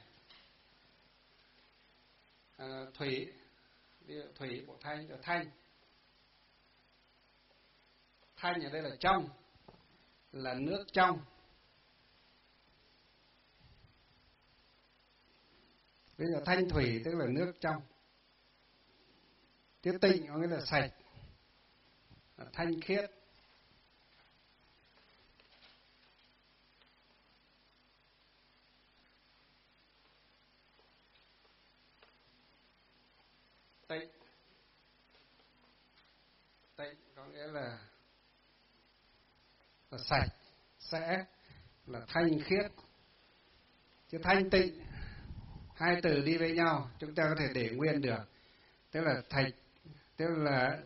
Thủy đi thủy, bộ thanh rồi thanh. Thanh ở đây là trong, là nước trong. Bây giờ thanh thủy tức là nước trong. Chữ tịnh có nghĩa là sạch, là thanh khiết. Tịnh. Tịnh có nghĩa là sạch, sẽ, là thanh khiết. Chứ thanh tịnh, hai từ đi với nhau, chúng ta có thể để nguyên được. Tức là thạch, tức là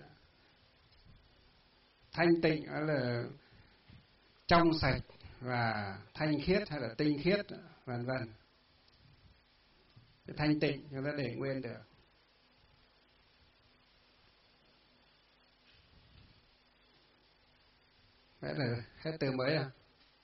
thanh tịnh là trong sạch và thanh khiết hay là tinh khiết, vân vân. Thanh tịnh chúng ta để nguyên được. Đấy là hết từ mới à?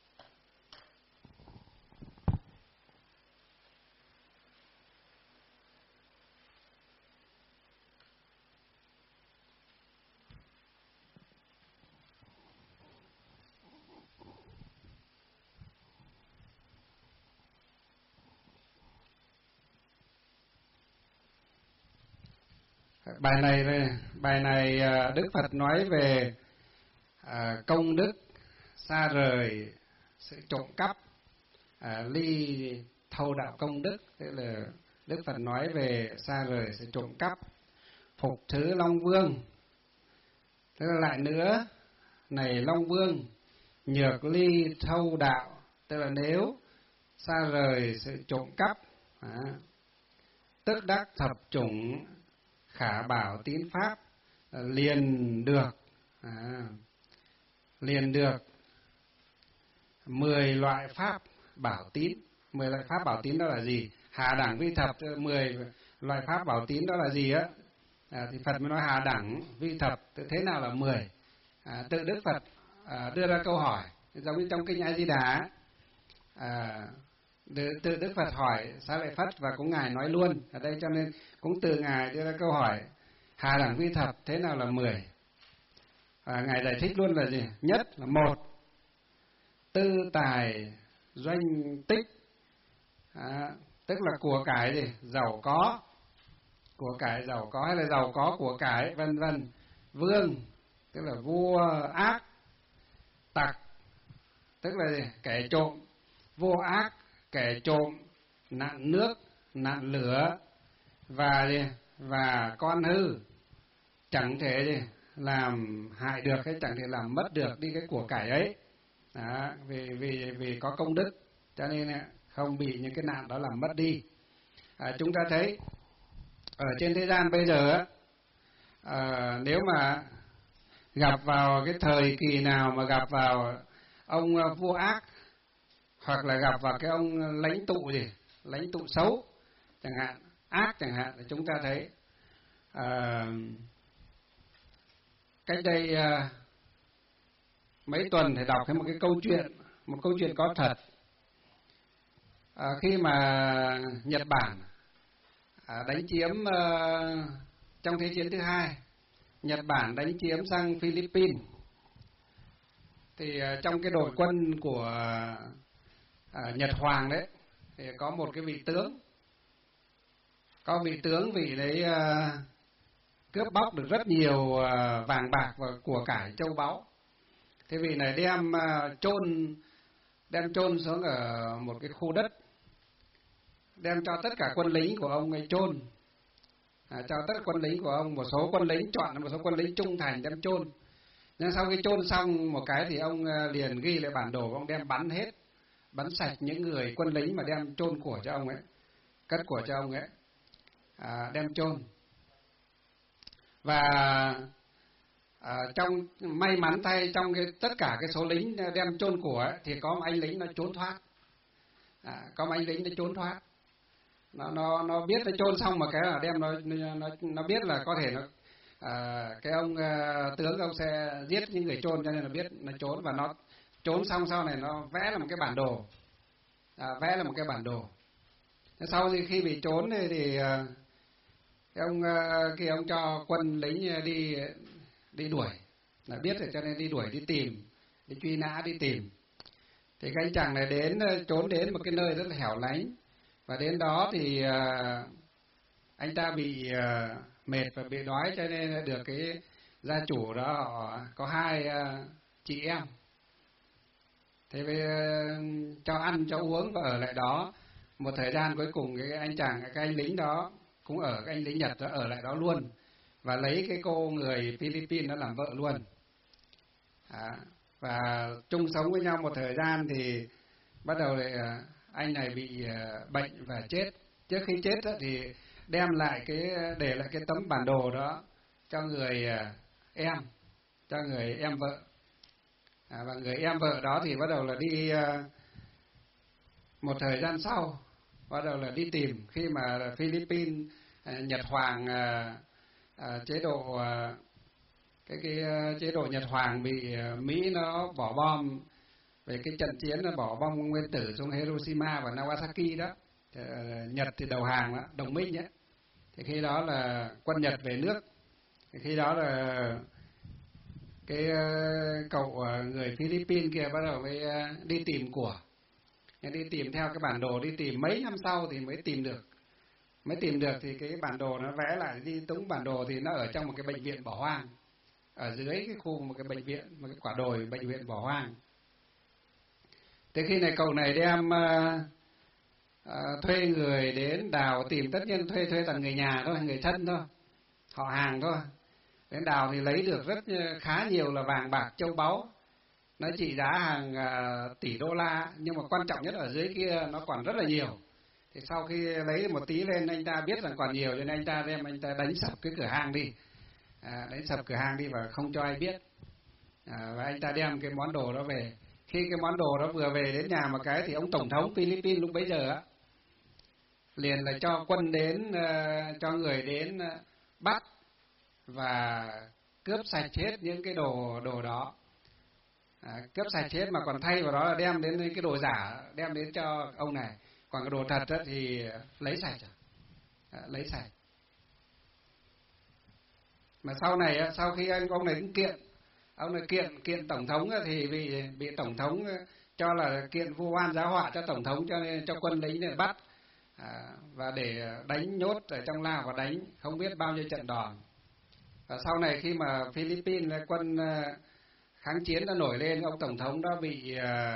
Bài này Đức Phật nói về công đức xa rời sự trộm cắp, ly thâu đạo công đức. Tức là Đức Phật nói về xa rời sự trộm cắp, phục thứ Long Vương. Tức là lại nữa, này Long Vương, nhược ly thâu đạo. Tức là nếu xa rời sự trộm cắp, tức đắc thập chủng khả bảo tín pháp, liền được. Liền được 10 loại pháp bảo tín. 10 loại pháp bảo tín đó là gì? Hạ đẳng vi thập, 10 loại pháp bảo tín đó là gì á? Thì Phật mới nói hạ đẳng vi thập, thế nào là 10? Tự Đức Phật đưa ra câu hỏi, giống như trong kinh A Di Đà. Tự Đức Phật hỏi Xá Lợi Phất và cũng Ngài nói luôn ở đây, cho nên cũng từ Ngài đưa ra câu hỏi hạ đẳng vi thập thế nào là 10. Ngài giải thích luôn là gì? Nhất là 1, tư tài doanh tích, tức là của cải gì? Giàu có, của cải giàu có hay là giàu có của cải, vân vân. Vương, tức là vua ác. Tặc, tức là gì? Kẻ trộm. Vô ác, kẻ trộm. Nạn nước, nạn lửa. Và gì? Và con hư, chẳng thể gì? Làm hại được hay chẳng thể làm mất được đi cái của cải ấy. Vì có công đức, cho nên không bị những cái nạn đó làm mất đi. Chúng ta thấy ở trên thế gian bây giờ nếu mà gặp vào cái thời kỳ nào mà gặp vào ông vua ác, hoặc là gặp vào cái ông lãnh tụ gì, lãnh tụ xấu chẳng hạn, ác chẳng hạn, thì chúng ta thấy cách đây mấy tuần thì đọc thấy một câu chuyện có thật. Khi mà Nhật Bản đánh chiếm trong Thế chiến thứ hai, Nhật Bản đánh chiếm sang Philippines, thì trong cái đội quân của Nhật Hoàng đấy thì có một cái vị tướng, vị đấy cướp bóc được rất nhiều vàng bạc và của cải châu báu. Thế vị này đem chôn xuống ở một cái khu đất, đem cho tất cả quân lính của ông ấy chôn, cho tất cả quân lính của ông, một số quân lính chọn một số quân lính trung thành đem chôn. Nhưng sau khi chôn xong một cái thì ông liền ghi lại bản đồ, ông đem bắn hết, bắn sạch những người quân lính mà đem chôn của cho ông ấy, cất của cho ông ấy, đem chôn. Và trong may mắn thay, trong tất cả cái số lính đem chôn của ấy, thì có một anh lính nó trốn thoát, có một anh lính nó trốn thoát, nó biết nó chôn xong mà cái là đem nó biết là có thể nó cái ông tướng ông sẽ giết những người chôn, cho nên là biết nó trốn, và nó trốn xong sau này nó vẽ là một cái bản đồ, vẽ là một cái bản đồ. Sau khi bị trốn thì cái ông kia ông cho quân lính đi đuổi, là biết rồi cho nên đi đuổi, đi tìm, đi truy nã, đi tìm. Thì cái anh chàng này trốn đến một cái nơi rất là hẻo lánh, và đến đó thì anh ta bị mệt và bị đói, cho nên được cái gia chủ đó họ có 2 chị em, thế với cho ăn cho uống và ở lại đó một thời gian. Cuối cùng cái anh lính đó cũng cái anh lính Nhật đó ở lại đó luôn, và lấy cái cô người Philippines nó làm vợ luôn. Và chung sống với nhau một thời gian thì bắt đầu lại anh này bị bệnh và chết. Trước khi chết đó, thì để lại cái tấm bản đồ đó cho người em vợ. Và người em vợ đó thì bắt đầu là đi một thời gian sau bắt đầu là đi tìm, khi mà Philippines Nhật Hoàng chế độ cái chế độ Nhật Hoàng bị Mỹ nó bỏ bom về cái trận chiến, nó bỏ bom nguyên tử xuống Hiroshima và Nagasaki đó. Nhật thì đầu hàng đó, đồng minh ấy. Thì khi đó là quân Nhật về nước, thì khi đó là cái cậu người Philippines kia bắt đầu mới đi tìm của, đi tìm theo cái bản đồ, đi tìm mấy năm sau thì mới tìm được thì cái bản đồ nó vẽ lại, đi túng bản đồ thì nó ở trong một cái bệnh viện bỏ hoang, ở dưới cái khu một cái bệnh viện, một cái quả đồi bệnh viện bỏ hoang. Thế khi này cậu này đem thuê người đến đào tìm, tất nhiên thuê toàn người nhà thôi, người thân thôi, họ hàng thôi. Đến đào thì lấy được khá nhiều là vàng bạc châu báu, nó trị giá hàng tỷ đô la, nhưng mà quan trọng nhất ở dưới kia nó còn rất là nhiều. Thì sau khi lấy một tí lên, anh ta biết rằng còn nhiều, cho nên anh ta đánh sập cái cửa hàng đi, đánh sập cửa hàng đi và không cho ai biết. Và anh ta đem cái món đồ đó về. Khi cái món đồ đó vừa về đến nhà một cái thì ông tổng thống Philippines lúc bấy giờ á liền là cho quân đến, cho người đến bắt và cướp sạch hết những cái đồ đó, cướp sạch hết, mà còn thay vào đó là đem đến cái đồ giả đem đến cho ông này, còn cái đồ thật thì lấy sạch, lấy sạch. Mà sau này, sau khi ông này cũng ông này kiện tổng thống thì bị tổng thống cho là kiện vu oan giá họa cho tổng thống, cho nên cho quân lính để bắt và để đánh nhốt ở trong lao và đánh không biết bao nhiêu trận đòn. Và sau này khi mà Philippines quân kháng chiến đã nổi lên, ông tổng thống đó bị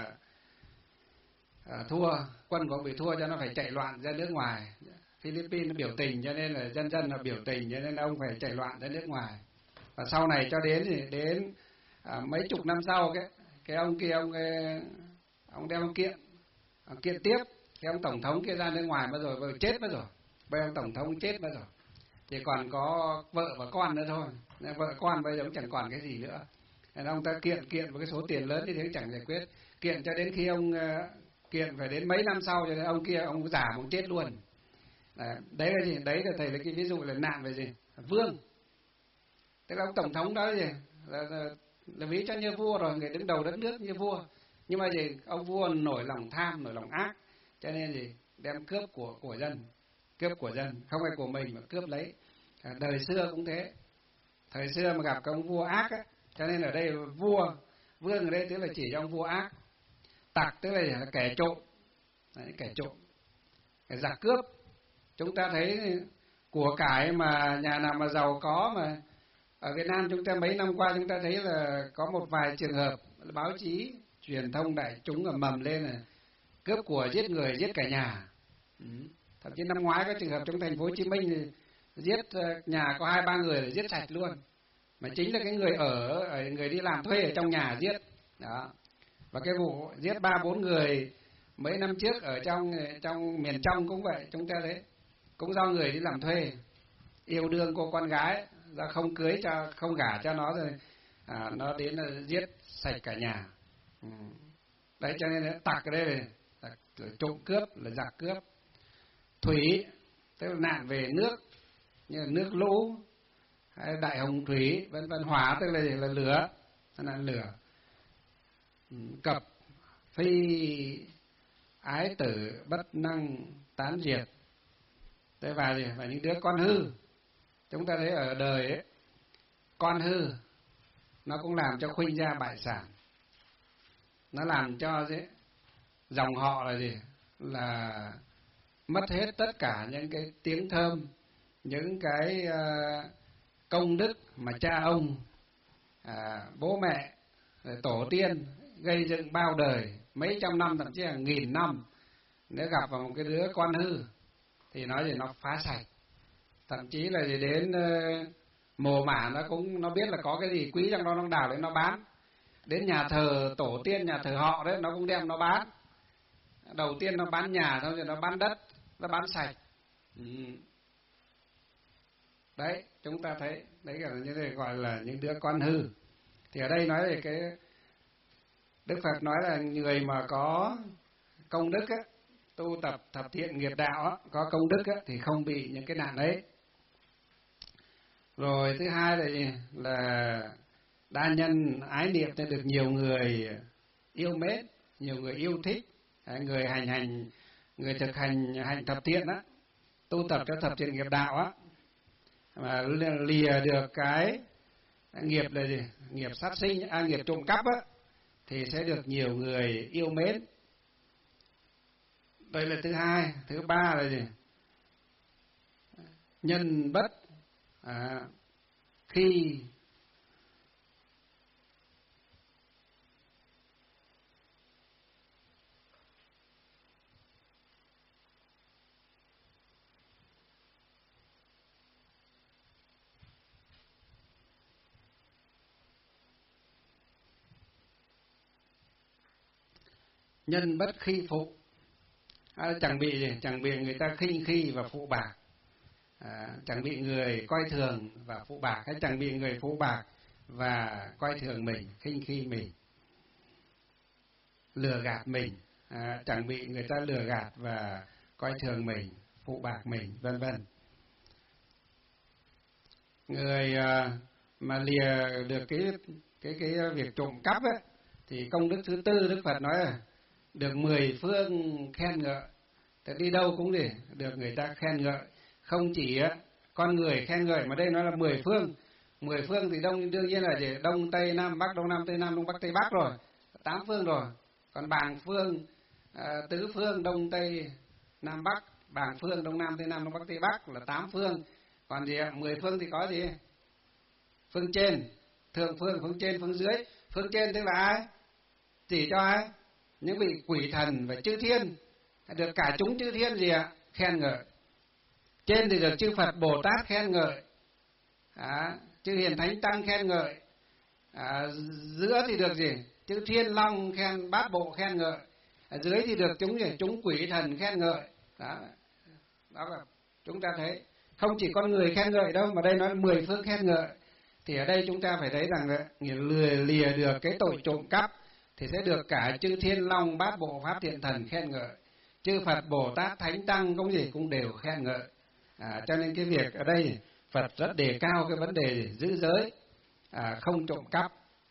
thua, quân của ông bị thua cho nó phải chạy loạn ra nước ngoài. Philippines nó biểu tình, cho nên là dân là biểu tình, cho nên ông phải chạy loạn ra nước ngoài. Và sau này cho đến mấy chục năm sau, cái ông kia ông đem ông kiện tiếp cái ông tổng thống kia ra nước ngoài mất rồi, vừa chết mất rồi, bây ông tổng thống chết mất rồi, chỉ còn có vợ và con nữa thôi. Vợ con bây giờ cũng chẳng còn cái gì nữa. Nên ông ta kiện với cái số tiền lớn như thế chẳng giải quyết, kiện cho đến khi ông kiện phải đến mấy năm sau, cho nên ông kia ông giả ông chết luôn. Đấy là gì? Đấy là thầy lấy cái ví dụ là nạn về gì? Vương. Tức là ông tổng thống đó gì? Là ví cho như vua rồi, người đứng đầu đất nước như vua. Nhưng mà gì? Ông vua nổi lòng tham, nổi lòng ác, cho nên gì? Đem cướp của dân, không phải của mình mà cướp lấy. Đời xưa cũng thế. Thời xưa mà gặp cái ông vua ác á, cho nên ở đây vương ở đây tức là chỉ cho ông vua ác. Tặc tức là kẻ trộm. Đấy, kẻ trộm, kẻ giặc cướp. Chúng ta thấy của cải mà nhà nào mà giàu có, mà ở Việt Nam chúng ta mấy năm qua chúng ta thấy là có một vài trường hợp báo chí truyền thông đại chúng ở mầm lên là cướp của, giết người, giết cả nhà. Thậm chí năm ngoái có trường hợp trong thành phố Hồ Chí Minh thì giết nhà có 2-3 người là giết sạch luôn, mà chính là cái người người đi làm thuê ở trong nhà giết đó. Và cái vụ giết 3-4 người mấy năm trước ở trong miền trong cũng vậy, chúng ta thấy cũng do người đi làm thuê yêu đương cô con gái, do không cưới cho, không gả cho nó rồi nó đến là giết sạch cả nhà. Đấy, cho nên là tặc ở đây là trộm cướp, là giặc cướp. Thủy tức là nạn về nước, như là nước lũ hay đại hồng thủy vân vân. Hỏa tức là lửa, nạn lửa. Cập phi ái tử bất năng tán diệt. Thế và những đứa con hư. Chúng ta thấy ở đời ấy, con hư nó cũng làm cho khuynh gia bại sản, nó làm cho dòng họ là là mất hết tất cả những cái tiếng thơm, những cái công đức mà cha ông, bố mẹ, tổ tiên gây dựng bao đời, mấy trăm năm, thậm chí là 1000 năm. Nếu gặp vào một cái đứa con hư thì nó phá sạch. Thậm chí là đến mồ mả nó biết là có cái gì quý trong đó, nó đào để nó bán. Đến nhà thờ tổ tiên, nhà thờ họ đấy, nó cũng đem nó bán. Đầu tiên nó bán nhà, xong rồi nó bán đất, nó bán sạch. Đấy, chúng ta thấy đấy là như thế, gọi là những đứa con hư. Thì ở đây nói về cái Đức Phật nói là người mà có công đức á, tu tập thập thiện nghiệp đạo á, có công đức á, thì không bị những cái nạn đấy. Rồi thứ hai là đa nhân ái niệm, sẽ được nhiều người yêu mến, nhiều người yêu thích. Người người thực hành thập thiện á, tu tập cho thập thiện nghiệp đạo á, mà lìa được cái nghiệp là nghiệp sát sinh, nghiệp trộm cắp á, thì sẽ được nhiều người yêu mến. Đây là thứ hai. Thứ ba là nhân bất khi nhân bất khi phụ, chẳng bị người ta khinh khi và phụ bạc, chẳng bị người coi thường và phụ bạc, hay chẳng bị người phụ bạc và coi thường mình, khinh khi mình, lừa gạt mình, chẳng bị người ta lừa gạt và coi thường mình, phụ bạc mình, vân vân. Người mà lìa được cái việc trộm cắp ấy, thì công đức thứ tư Đức Phật nói là được 10 phương khen ngợi. Thì đi đâu cũng được người ta khen ngợi, không chỉ con người khen ngợi, mà đây nói là 10 phương. 10 phương thì đương nhiên là đông tây nam bắc, đông nam tây nam, đông bắc tây bắc rồi, 8 phương rồi. Còn bàng phương, tứ phương, đông tây nam bắc, bàng phương, đông nam tây nam, đông bắc tây bắc là 8 phương. Còn 10 phương thì có gì? Phương trên, thượng phương, phương trên, phương dưới. Phương trên tức là ai? Chỉ cho ai? Những vị quỷ thần và chư thiên, được cả chúng chư thiên khen ngợi. Trên thì được chư Phật Bồ Tát khen ngợi, chư Hiền Thánh Tăng khen ngợi. Giữa thì được chư Thiên Long khen, Bát Bộ khen ngợi. Ở dưới thì được chúng quỷ thần khen ngợi. Đó là chúng ta thấy không chỉ con người khen ngợi đâu, mà đây nói là 10 phương khen ngợi. Thì ở đây chúng ta phải thấy rằng lìa được cái tội trộm cắp thì sẽ được cả chư Thiên Long, Bát Bộ, Pháp Thiện Thần khen ngợi. Chư Phật Bồ Tát Thánh Tăng cũng đều khen ngợi. Cho nên cái việc ở đây Phật rất đề cao cái vấn đề giữ giới, không trộm cắp.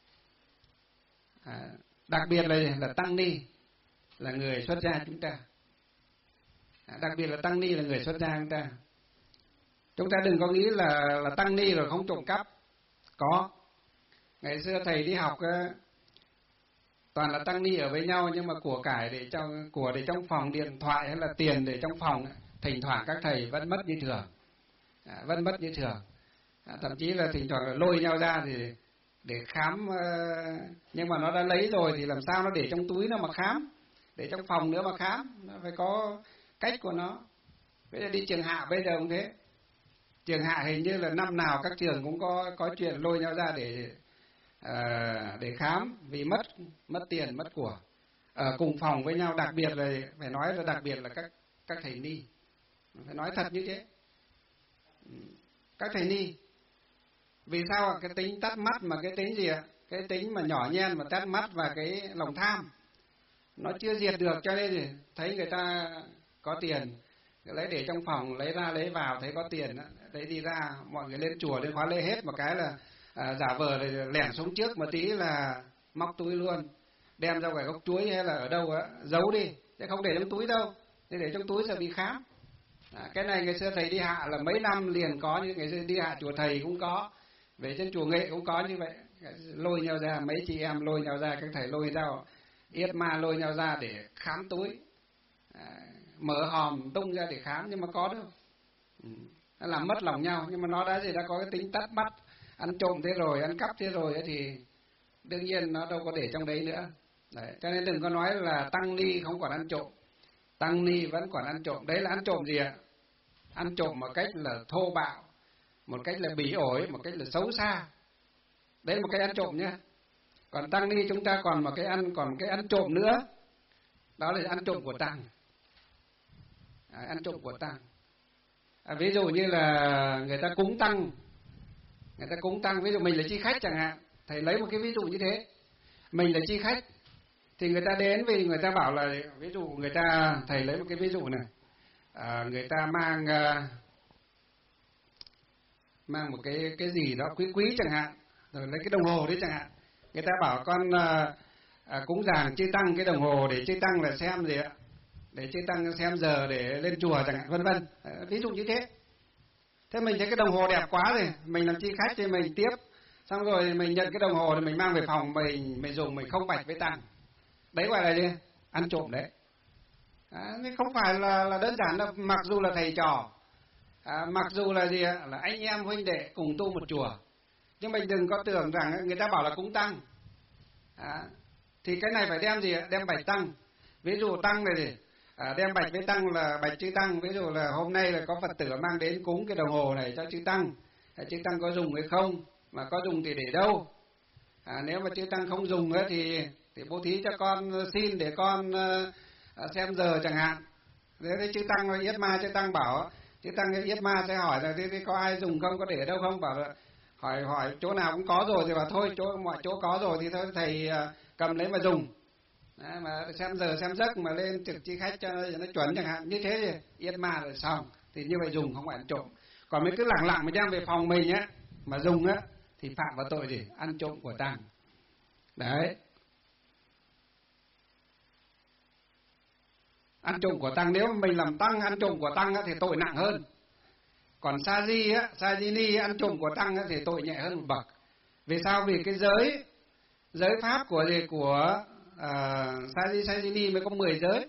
Đặc biệt là tăng ni, là người xuất gia chúng ta. Đặc biệt là tăng ni là người xuất gia chúng ta. Chúng ta đừng có nghĩ là tăng ni rồi không trộm cắp. Có. Ngày xưa thầy đi học toàn là tăng ni ở với nhau, nhưng mà của để trong phòng, điện thoại hay là tiền để trong phòng, thỉnh thoảng các thầy vẫn mất như thường. Thậm chí là thỉnh thoảng là lôi nhau ra thì để khám, nhưng mà nó đã lấy rồi thì làm sao nó để trong túi nó mà khám, để trong phòng nữa mà khám, nó phải có cách của nó. Bây giờ đi trường Hạ bây giờ cũng thế, trường Hạ hình như là năm nào các trường cũng có chuyện lôi nhau ra để khám, vì mất tiền mất của, cùng phòng với nhau, đặc biệt là phải nói là đặc biệt là các thầy ni, phải nói thật như thế, các thầy ni. Vì sao ạ? Cái tính tắt mắt mà cái tính gì ạ? Cái tính mà nhỏ nhen mà tắt mắt và cái lòng tham nó chưa diệt được, cho nên thì thấy người ta có tiền lấy để trong phòng, lấy ra lấy vào thấy có tiền, đấy đi ra mọi người lên chùa lên khóa lễ hết một cái là giả vờ là lẻn xuống trước một tí là móc túi luôn, đem ra ngoài gốc chuối hay là ở đâu á giấu đi, chứ không để trong túi đâu, để trong túi sẽ bị khám. Cái này ngày xưa thầy đi Hạ là mấy năm liền có, như ngày xưa đi Hạ chùa thầy cũng có, về trên chùa Nghệ cũng có như vậy, lôi nhau ra, mấy chị em lôi nhau ra, các thầy lôi ra, yết ma lôi nhau ra để khám túi, mở hòm tung ra để khám, nhưng mà có đâu. Nó làm mất lòng nhau, nhưng mà nó đã có cái tính tắt mắt, ăn trộm thế rồi, ăn cắp thế rồi thì đương nhiên nó đâu có để trong đấy nữa. Đấy, cho nên đừng có nói là tăng ni không còn ăn trộm, tăng ni vẫn còn ăn trộm. Đấy là ăn trộm gì ạ? Ăn trộm một cách là thô bạo, một cách là bỉ ổi, một cách là xấu xa. Đấy là một cách ăn trộm nhé. Còn tăng ni chúng ta còn một cái ăn trộm nữa, đó là ăn trộm của tăng. Ăn trộm của tăng. Ví dụ như là người ta cúng tăng, ví dụ mình là chi khách chẳng hạn, thầy lấy một cái ví dụ như thế, mình là chi khách thì người ta đến vì người ta bảo là, ví dụ người ta, thầy lấy một cái ví dụ này, người ta mang một cái gì đó quý quý chẳng hạn, rồi lấy cái đồng hồ đấy chẳng hạn, người ta bảo con cúng dường chư tăng cái đồng hồ để chư tăng là xem gì ạ, để chư tăng xem giờ để lên chùa chẳng hạn, vân vân, ví dụ như thế. Thế mình thấy cái đồng hồ đẹp quá rồi, mình làm chi khách thì mình tiếp, xong rồi mình nhận cái đồng hồ thì mình mang về phòng mình dùng, mình không bạch với tăng. Đấy gọi là gì? Ăn trộm đấy. Không phải là đơn giản đâu. Mặc dù là thầy trò, mặc dù là gì ạ, là anh em huynh đệ cùng tu một chùa, nhưng mình đừng có tưởng rằng người ta bảo là cúng tăng, thì cái này phải đem gì ạ? Đem bạch tăng. Ví dụ tăng này gì? Đem bạch với tăng là bạch chư tăng. Ví dụ là hôm nay là có Phật tử mang đến cúng cái đồng hồ này cho chư tăng, chư tăng có dùng hay không, mà có dùng thì để đâu, nếu mà chư tăng không dùng ấy thì bố thí cho con xin để con xem giờ chẳng hạn. Thế chư tăng yết ma, chư tăng bảo, chư tăng yết ma sẽ hỏi là thế có ai dùng không, có để ở đâu không, bảo là hỏi chỗ nào cũng có rồi thì bảo thôi, mọi chỗ có rồi thì thôi thầy cầm lấy mà dùng. Đấy, mà xem giờ xem giấc mà lên trực chi khách cho nó chuẩn chẳng hạn, như thế thì yết ma rồi xong, thì như vậy dùng không phải ăn trộm. Còn mấy cứ lẳng lặng mà đem về phòng mình á mà dùng á thì phạm vào tội gì? Ăn trộm của tăng. Đấy, ăn trộm của tăng, nếu mà mình làm tăng ăn trộm của tăng á thì tội nặng hơn. Còn sa di ni ăn trộm của tăng á thì tội nhẹ hơn một bậc. Vì sao? Vì cái giới pháp của sa di ni mới có 10 giới.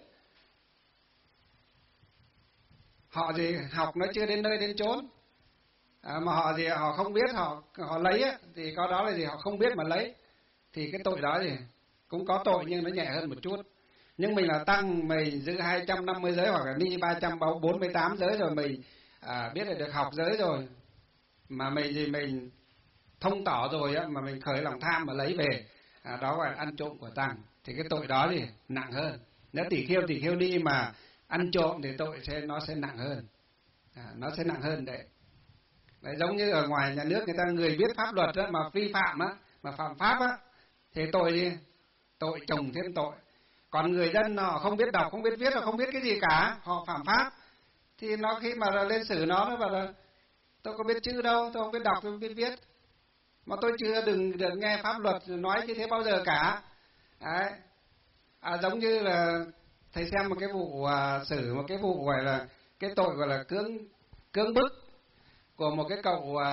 Họ học nó chưa đến nơi đến chốn, mà họ không biết, họ lấy á, thì có đó là họ không biết mà lấy, thì cái tội đó cũng có tội nhưng nó nhẹ hơn một chút. Nhưng mình là tăng, mình giữ 250 giới hoặc là ni 348 giới rồi, mình biết là được học giới rồi, mà mình thông tỏ rồi á, mà mình khởi lòng tham mà lấy về, đó gọi là ăn trộm của tăng, thì cái tội đó thì nặng hơn. Nếu tỷ khiêu ni mà ăn trộm thì tội nó sẽ nặng hơn, nó sẽ nặng hơn đấy. Đấy, giống như ở ngoài nhà nước người ta, người biết pháp luật đó, mà vi phạm á, mà phạm pháp á, thì tội chồng thêm tội. Còn người dân họ không biết đọc, không biết viết, họ không biết cái gì cả, họ phạm pháp, thì nó khi mà lên xử nó bảo là tôi có biết chữ đâu, tôi không biết đọc, tôi không biết viết, mà tôi chưa đừng được nghe pháp luật nói như thế bao giờ cả. Đấy. Giống như là thầy xem một cái vụ xử một cái vụ gọi là cái tội gọi là cưỡng bức của một cái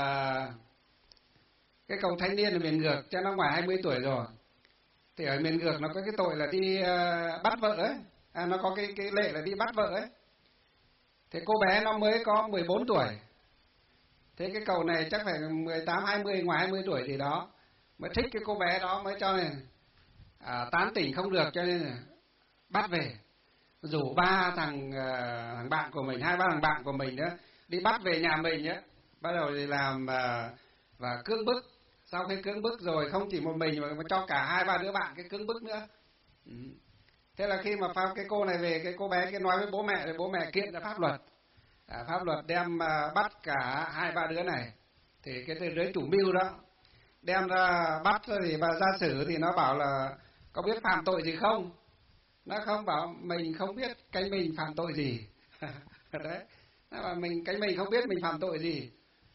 cậu thanh niên ở miền Ngược, cho nó ngoài 20 tuổi rồi. Thì ở miền Ngược nó có cái tội là đi bắt vợ ấy, nó có cái lệ là đi bắt vợ ấy. Thế cô bé nó mới có 14 tuổi. Thế cái cậu này chắc phải 18, 20, ngoài 20 tuổi thì đó. mới thích cái cô bé đó, mới cho nên tán tỉnh không được, cho nên là bắt về, rủ ba thằng bạn của mình, 2-3 thằng bạn của mình đó đi bắt về nhà mình nhé, bắt đầu thì làm và cưỡng bức. Sau khi cưỡng bức rồi không chỉ một mình mà cho cả 2-3 đứa bạn cái cưỡng bức nữa. Thế là khi mà cái cô này về, cái cô bé kia nói với bố mẹ, rồi bố mẹ kiện ra pháp luật. Pháp luật đem bắt cả 2-3 đứa này. Thì cái đứa chủ mưu đó đem ra bắt thì bà ra xử thì nó bảo là có biết phạm tội gì không? Nó không, bảo mình không biết cái mình phạm tội gì. Đấy, nó bảo cái mình không biết mình phạm tội gì.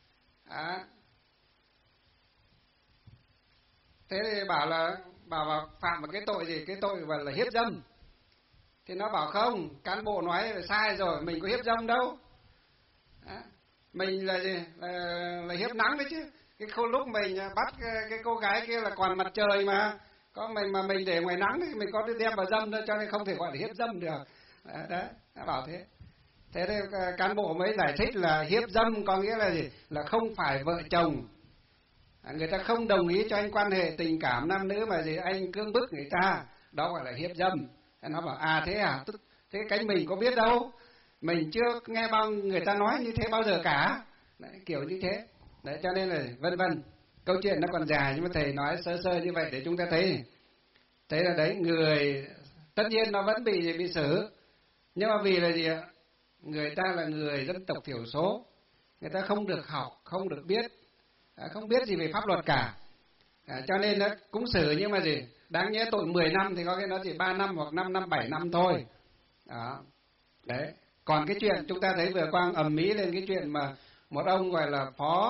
Thế thì bảo là phạm một cái tội gì, cái tội gọi là hiếp dâm. Thì nó bảo không, cán bộ nói là sai rồi, mình có hiếp dâm đâu. Mình là gì, là hiếp nắng đấy chứ. Cái lúc mình bắt cái cô gái kia là còn mặt trời mà, có mình để ngoài nắng thì mình có đem vào dâm thôi, cho nên không thể gọi là hiếp dâm được. Đấy, nó bảo thế. Thế thì cán bộ mới giải thích là hiếp dâm có nghĩa là gì, là không phải vợ chồng, người ta không đồng ý cho anh quan hệ tình cảm nam nữ mà gì anh cưỡng bức người ta, đó gọi là hiếp dâm. Nó bảo thế à, thế cái mình có biết đâu, mình chưa nghe người ta nói như thế bao giờ cả. Đấy, kiểu như thế. Đấy, cho nên là vân vân. Câu chuyện nó còn dài nhưng mà thầy nói sơ sơ như vậy để chúng ta thấy là đấy, người tất nhiên nó vẫn bị xử, nhưng mà vì là gì ạ, người ta là người dân tộc thiểu số, người ta không được học, không được biết, không biết gì về pháp luật cả, cho nên nó cũng xử, nhưng mà gì đáng nhẽ tội 10 năm thì có cái nó chỉ 3 năm hoặc 5 năm 7 năm thôi. Đó. Đấy. Còn cái chuyện chúng ta thấy vừa qua ầm ĩ lên cái chuyện mà một ông gọi là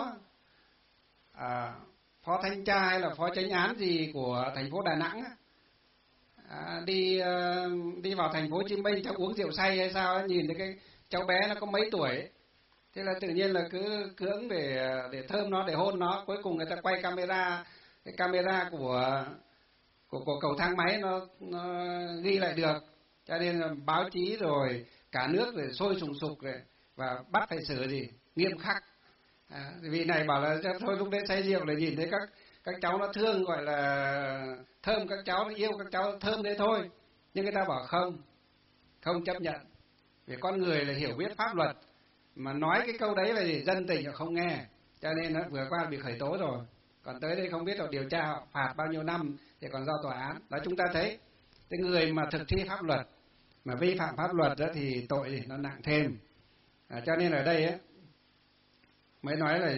phó thanh tra hay là phó chánh án gì của thành phố Đà Nẵng đi vào thành phố Hồ Chí Minh chắc uống rượu say hay sao, nhìn thấy cái cháu bé nó có mấy tuổi, thế là tự nhiên là cứ cưỡng để thơm nó, để hôn nó, cuối cùng người ta quay cái camera của cầu thang máy nó ghi lại được, cho nên là báo chí rồi cả nước rồi sôi sùng sục rồi, và bắt phải xử gì nghiêm khắc. Vì này bảo là thôi lúc đấy say rượu là nhìn thấy các cháu nó thương, gọi là thơm các cháu, nó yêu các cháu thơm đấy thôi, nhưng người ta bảo không chấp nhận, vì con người là hiểu biết pháp luật, mà nói cái câu đấy là gì dân tình không nghe, cho nên nó vừa qua bị khởi tố rồi, còn tới đây không biết là điều tra phạt bao nhiêu năm thì còn do tòa án. Đó, chúng ta thấy cái người mà thực thi pháp luật mà vi phạm pháp luật đó thì tội thì nó nặng thêm. Cho nên ở đây ấy, mới nói là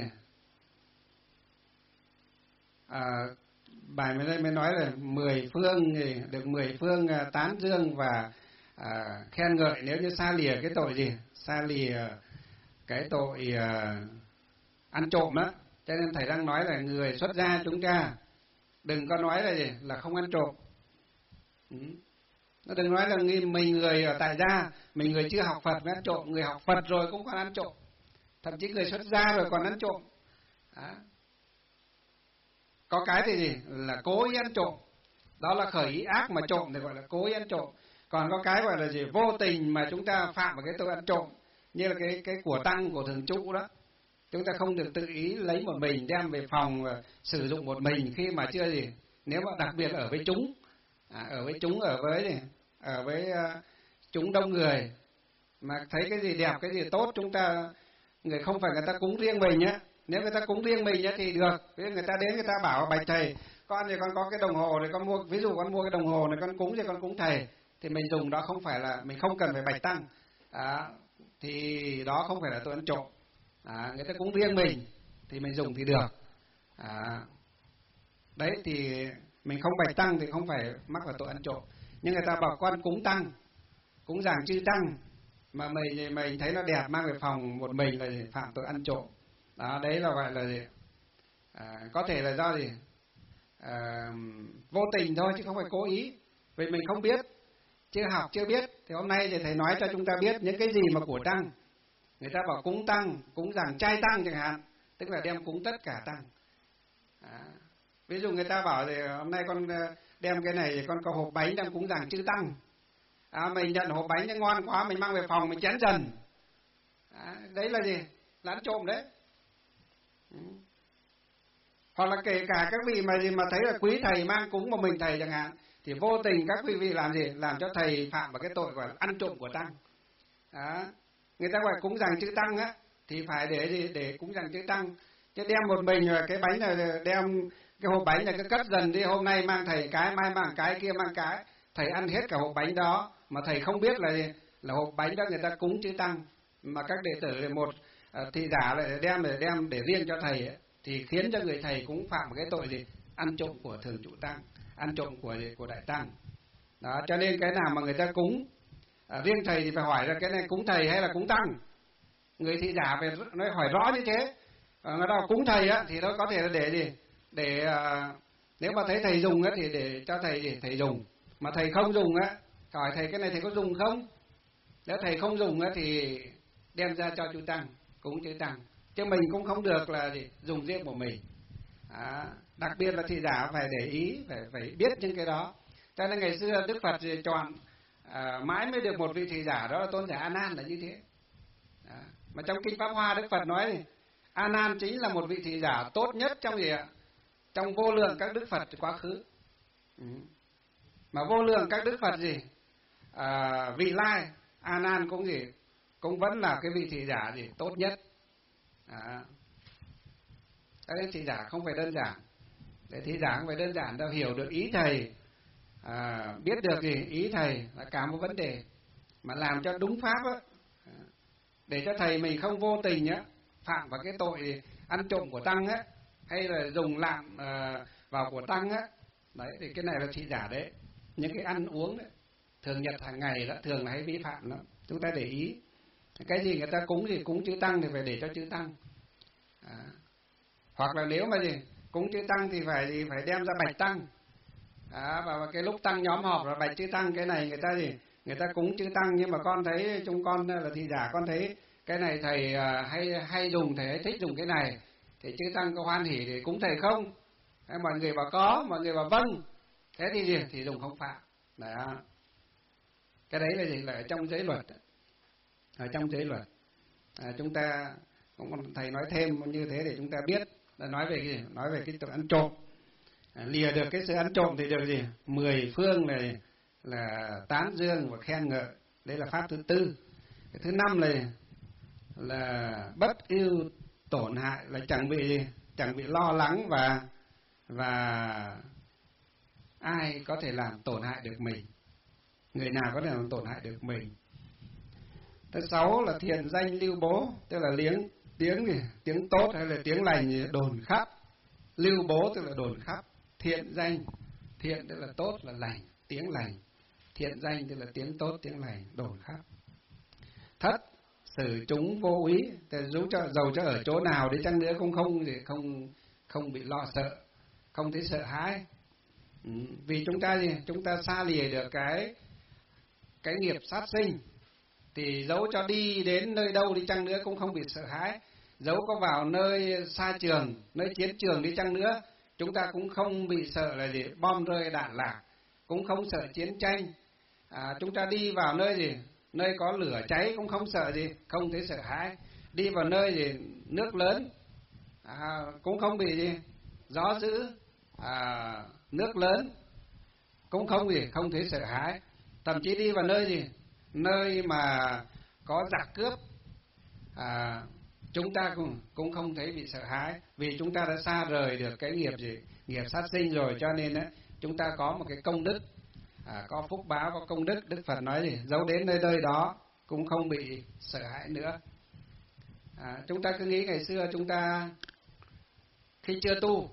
bài mới nói là 10 phương thì được 10 phương tán dương và khen ngợi nếu như xa lìa cái tội gì, xa lìa cái tội ăn trộm đó. Cho nên thầy đang nói là người xuất gia chúng ta đừng có nói là gì là không ăn trộm. Nó đừng nói là mình người ở tại gia, mình người chưa học Phật mới ăn trộm, người học Phật rồi cũng còn ăn trộm, thậm chí người xuất gia rồi còn ăn trộm. Có cái thì gì là cố ý ăn trộm, đó là khởi ý ác mà trộm thì gọi là cố ý ăn trộm. Còn có cái gọi là gì vô tình mà chúng ta phạm vào cái tội ăn trộm, như là cái của tăng của thường trụ đó, chúng ta không được tự ý lấy một mình đem về phòng và sử dụng một mình khi mà chưa gì, nếu mà đặc biệt ở với chúng, ở với chúng đông người, mà thấy cái gì đẹp, cái gì tốt, chúng ta không phải người ta cúng riêng mình nhé. Nếu người ta cúng riêng mình nhé thì được, người ta đến người ta bảo bạch thầy, con thì con có cái đồng hồ này, con mua, ví dụ con mua cái đồng hồ này con cúng thì con cúng thầy, thì mình dùng đó không phải là mình không cần phải bạch tăng, thì đó không phải là tội ăn trộm. Người ta cúng riêng mình thì mình dùng thì được. Đấy thì mình không bạch tăng thì không phải mắc vào tội ăn trộm. Nhưng người ta bảo con cúng tăng, cúng dường chư tăng mà mình thấy nó đẹp mang về phòng một mình là phạm tội ăn trộm. Đó, đấy là gọi là gì? Có thể là do gì? Vô tình thôi chứ không phải cố ý, vì mình không biết, chưa học chưa biết. Thì hôm nay thì thầy nói cho chúng ta biết những cái gì mà của tăng. Người ta bảo cúng tăng, cúng dường chay tăng chẳng hạn, tức là đem cúng tất cả tăng. Ví dụ người ta bảo thì hôm nay con đem cái này, con có hộp bánh đem cúng dường chư tăng. Mình nhận hộp bánh nó ngon quá, mình mang về phòng mình chén dần. Đấy là gì? Là ăn trộm đấy. Hoặc là kể cả các vị mà thấy là quý thầy mang cúng một mình thầy chẳng hạn, thì vô tình các quý vị làm gì? Làm cho thầy phạm vào cái tội gọi là ăn trộm của tăng. Đó. Người ta gọi cúng dằng chữ tăng á, thì phải để gì? Để cúng dằng chữ tăng. Chứ đem một mình rồi cái bánh này, đem cái hộp bánh này cứ cất dần đi, hôm nay mang thầy cái, mai mang cái, kia mang cái, thầy ăn hết cả hộp bánh đó mà thầy không biết là hộp bánh đó người ta cúng chữ tăng, mà các đệ tử là một thị giả lại đem để riêng cho thầy ấy, thì khiến cho người thầy cũng phạm cái tội gì? Ăn trộm của thường trụ tăng, ăn trộm của đại tăng. Đó, cho nên cái nào mà người ta cúng riêng thầy thì phải hỏi là cái này cúng thầy hay là cúng tăng. Người thị giả phải nói hỏi rõ như thế. Người ta cúng thầy á thì nó có thể là để gì? Để nếu mà thấy thầy dùng á thì để cho thầy gì? Thầy dùng. Mà thầy không dùng á, hỏi thầy cái này thầy có dùng không? Nếu thầy không dùng á thì đem ra cho chú tăng, cúng chư tăng. Chứ mình cũng không được là gì? Dùng riêng của mình. Đặc biệt là thị giả phải để ý, phải biết những cái đó. Cho nên ngày xưa Đức Phật chọn mãi mới được một vị thị giả, đó là tôn giả A Nan là như thế. Mà trong kinh Pháp Hoa Đức Phật nói thì A Nan chính là một vị thị giả tốt nhất trong gì ạ? Trong vô lượng các đức Phật quá khứ. Mà vô lượng các đức Phật gì? Vị lai A Nan cũng gì? Cũng vẫn là cái vị thị giả gì tốt nhất. Cái thị giả không phải đơn giản. Để thị giả không phải đơn giản đâu, hiểu được ý thầy, biết được gì ý thầy là cả một vấn đề, mà làm cho đúng pháp á, để cho thầy mình không vô tình á phạm vào cái tội ăn trộm của tăng á, hay là dùng lạm vào của tăng á. Đấy thì cái này là thị giả đấy. Những cái ăn uống đấy, thường nhật hàng ngày đó, thường là hay vi phạm lắm. Chúng ta để ý. Cái gì người ta cúng thì cúng chư tăng thì phải để cho chư tăng. Hoặc là nếu mà gì cúng chư tăng thì phải đem ra bạch tăng. Và cái lúc tăng nhóm họp rồi bạch chư tăng, cái này người ta gì? Người ta cúng chư tăng, nhưng mà con thấy chúng con là thị giả, con thấy cái này thầy hay dùng, thầy hay thích dùng cái này, thì chư tăng có hoan hỉ để cúng thầy không? Mọi người bảo có, mọi người bảo vâng, thế thì gì? Thì dùng không phạm. Đó. Cái đấy là gì? Là ở trong giới luật. Ở trong giới luật. Chúng ta cũng thầy nói thêm như thế để chúng ta biết là nói về cái gì? Nói về cái tội ăn trộm. Lìa được cái sự ăn trộm thì được gì? 10 phương này là tán dương và khen ngợi. Đấy là pháp thứ tư. Cái thứ năm là bất ưu tổn hại, là chẳng bị lo lắng và ai có thể làm tổn hại được mình. Người nào có thể làm tổn hại được mình. Thứ sáu là thiện danh lưu bố, tức là tiếng tốt hay là tiếng lành đồn khắp. Lưu bố tức là đồn khắp. Thiện danh, thiện tức là tốt, là lành, tiếng lành. Thiện danh tức là tiếng tốt, tiếng lành, đồn khắp. Thất, xử chúng vô úy, dẫu cho ở chỗ nào đi chăng nữa cũng không bị lo sợ, không thấy sợ hãi. Vì chúng ta xa lìa được cái nghiệp sát sinh, thì dẫu cho đi đến nơi đâu đi chăng nữa cũng không bị sợ hãi. Dẫu có vào nơi xa trường, nơi chiến trường đi chăng nữa, chúng ta cũng không bị sợ là gì? Bom rơi đạn lạc, cũng không sợ chiến tranh. Chúng ta đi vào nơi nơi có lửa cháy cũng không sợ gì, không thấy sợ hãi. Đi vào nơi nước lớn cũng không bị gì? Gió dữ, nước lớn cũng không thấy sợ hãi. Thậm chí đi vào nơi nơi mà có giặc cướp, chúng ta cũng không thấy bị sợ hãi, vì chúng ta đã xa rời được cái nghiệp sát sinh rồi. Cho nên chúng ta có một cái công đức, có phúc báo, có công đức. Đức Phật nói dẫu đến nơi đó cũng không bị sợ hãi nữa. Chúng ta cứ nghĩ ngày xưa chúng ta khi chưa tu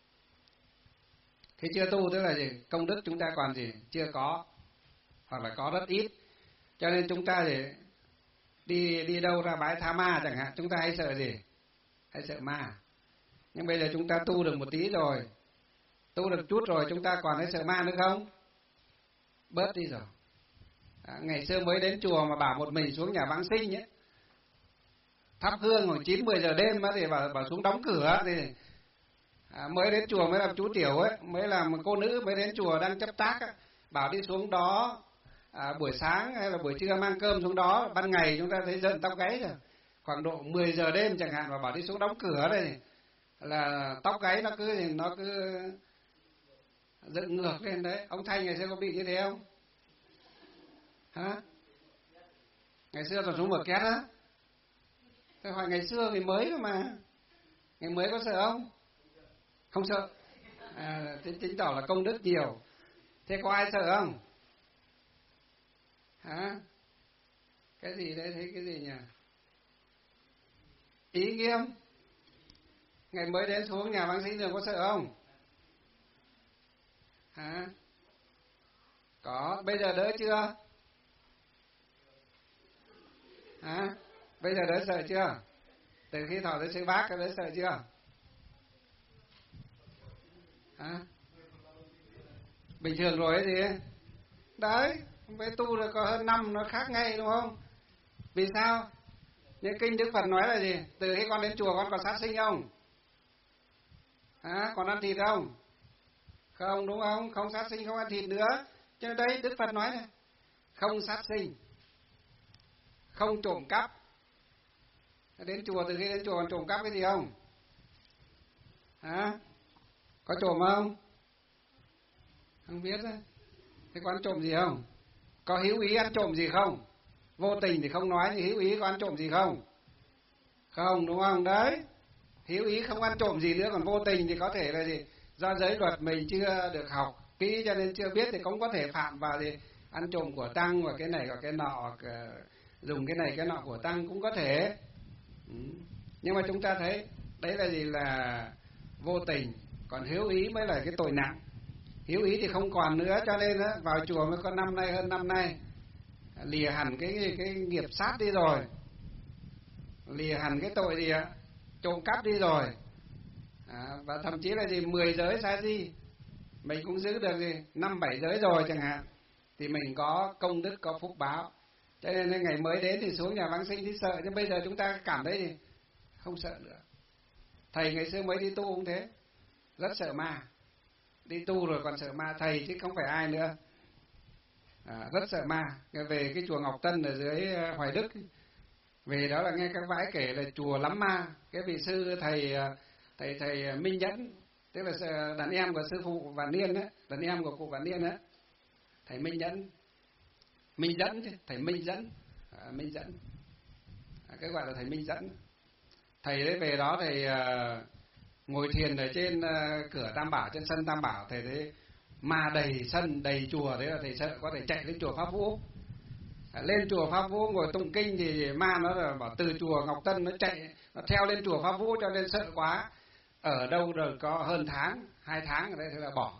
tức là công đức chúng ta còn chưa có, hoặc là có rất ít. Cho nên chúng ta đi đâu ra bãi tha ma chẳng hạn, chúng ta hay sợ hay sợ ma. Nhưng bây giờ chúng ta tu được một tí rồi, tu được chút rồi, chúng ta còn hay sợ ma nữa không? Bớt đi rồi. Ngày xưa mới đến chùa mà bảo một mình xuống nhà vãng sinh ấy, thắp hương khoảng 9-10 giờ đêm thì bảo xuống đóng cửa thì mới đến chùa mới làm chú tiểu ấy, mới làm cô nữ mới đến chùa đang chấp tác ấy, bảo đi xuống đó buổi sáng hay là buổi trưa mang cơm xuống đó. Ban ngày chúng ta thấy giận tóc gáy rồi, khoảng độ 10 giờ đêm chẳng hạn, mà bảo đi xuống đóng cửa đây là tóc gáy nó cứ dựng ngược lên đấy. Ông Thanh ngày xưa có bị như thế không? Hả? Ngày xưa còn xuống bờ két á. Thế hỏi ngày xưa ngày mới mà, ngày mới có sợ không? Không sợ. Thế chứng tỏ là công đức nhiều. Thế có ai sợ không? Hả? Cái gì đấy, thấy cái gì nhỉ? Ý Nghiêm. Ngày mới đến xuống nhà bác sĩ Đường có sợ không? Hả? Có. Bây giờ đỡ chưa? Hả? Bây giờ đỡ sợ chưa? Từ khi thọ tới sư bác có đỡ sợ chưa? Hả? Bình thường rồi ấy gì? Đấy, với tu được có hơn năm nó khác ngay đúng không? Vì sao? Những kinh Đức Phật nói là gì? Từ khi con đến chùa con còn sát sinh không? Hả? Còn ăn thịt không? Không, đúng không? Không sát sinh, không ăn thịt nữa. Cho nên đây Đức Phật nói này, không sát sinh, không trộm cắp. Đến chùa, từ khi đến chùa còn trộm cắp cái gì không? Hả? Có trộm không? Không biết đấy. Thế có ăn trộm gì không? Có hữu ý ăn trộm gì không? Vô tình thì không nói, nhưng hữu ý có ăn trộm gì không? Không, đúng không? Đấy. Hữu ý không ăn trộm gì nữa, còn vô tình thì có thể là gì? Do giới luật mình chưa được học kỹ cho nên chưa biết thì cũng có thể phạm vào gì? Ăn trộm của tăng và cái này và cái nọ, dùng cái này cái nọ của tăng cũng có thể. Nhưng mà chúng ta thấy đấy là gì? Là vô tình, còn hữu ý mới là cái tội nặng. Hữu ý thì không còn nữa, cho nên á, vào chùa mới có năm nay, hơn năm nay, lìa hẳn cái nghiệp sát đi rồi, lìa hẳn cái tội gì ạ? Trộm cắp đi rồi. Và thậm chí là gì? 10 giới sa di mình cũng giữ được gì? 5-7 giới rồi chẳng hạn, thì mình có công đức, có phúc báo. Cho nên ngày mới đến thì xuống nhà vãng sinh thì sợ, nhưng bây giờ chúng ta cảm thấy gì? Không sợ nữa. Thầy ngày xưa mới đi tu cũng thế, rất sợ ma. Đi tu rồi còn sợ ma, thầy chứ không phải ai nữa. Rất sợ ma. Về cái chùa Ngọc Tân ở dưới Hoài Đức, về đó là nghe các bãi kể là chùa lắm ma. Cái vị sư thầy Minh Nhẫn, tức là đàn em của sư phụ Vạn Niên á, đàn em của cụ Vạn Niên á, thầy Minh Nhẫn, Minh Dẫn chứ, thầy Minh Dẫn, Minh Dẫn, cái gọi là thầy Minh Dẫn. Thầy đấy về đó thầy ngồi thiền ở trên cửa Tam Bảo, trên sân Tam Bảo, thầy thấy ma đầy sân, đầy chùa, thế là thầy sợ, có thể chạy đến chùa Pháp Vũ. Lên chùa Pháp Vũ ngồi tụng kinh thì ma nó là bảo từ chùa Ngọc Tân nó chạy, nó theo lên chùa Pháp Vũ, cho nên sợ quá. Ở đâu rồi có hơn tháng, 2 tháng ở đây thế là bỏ.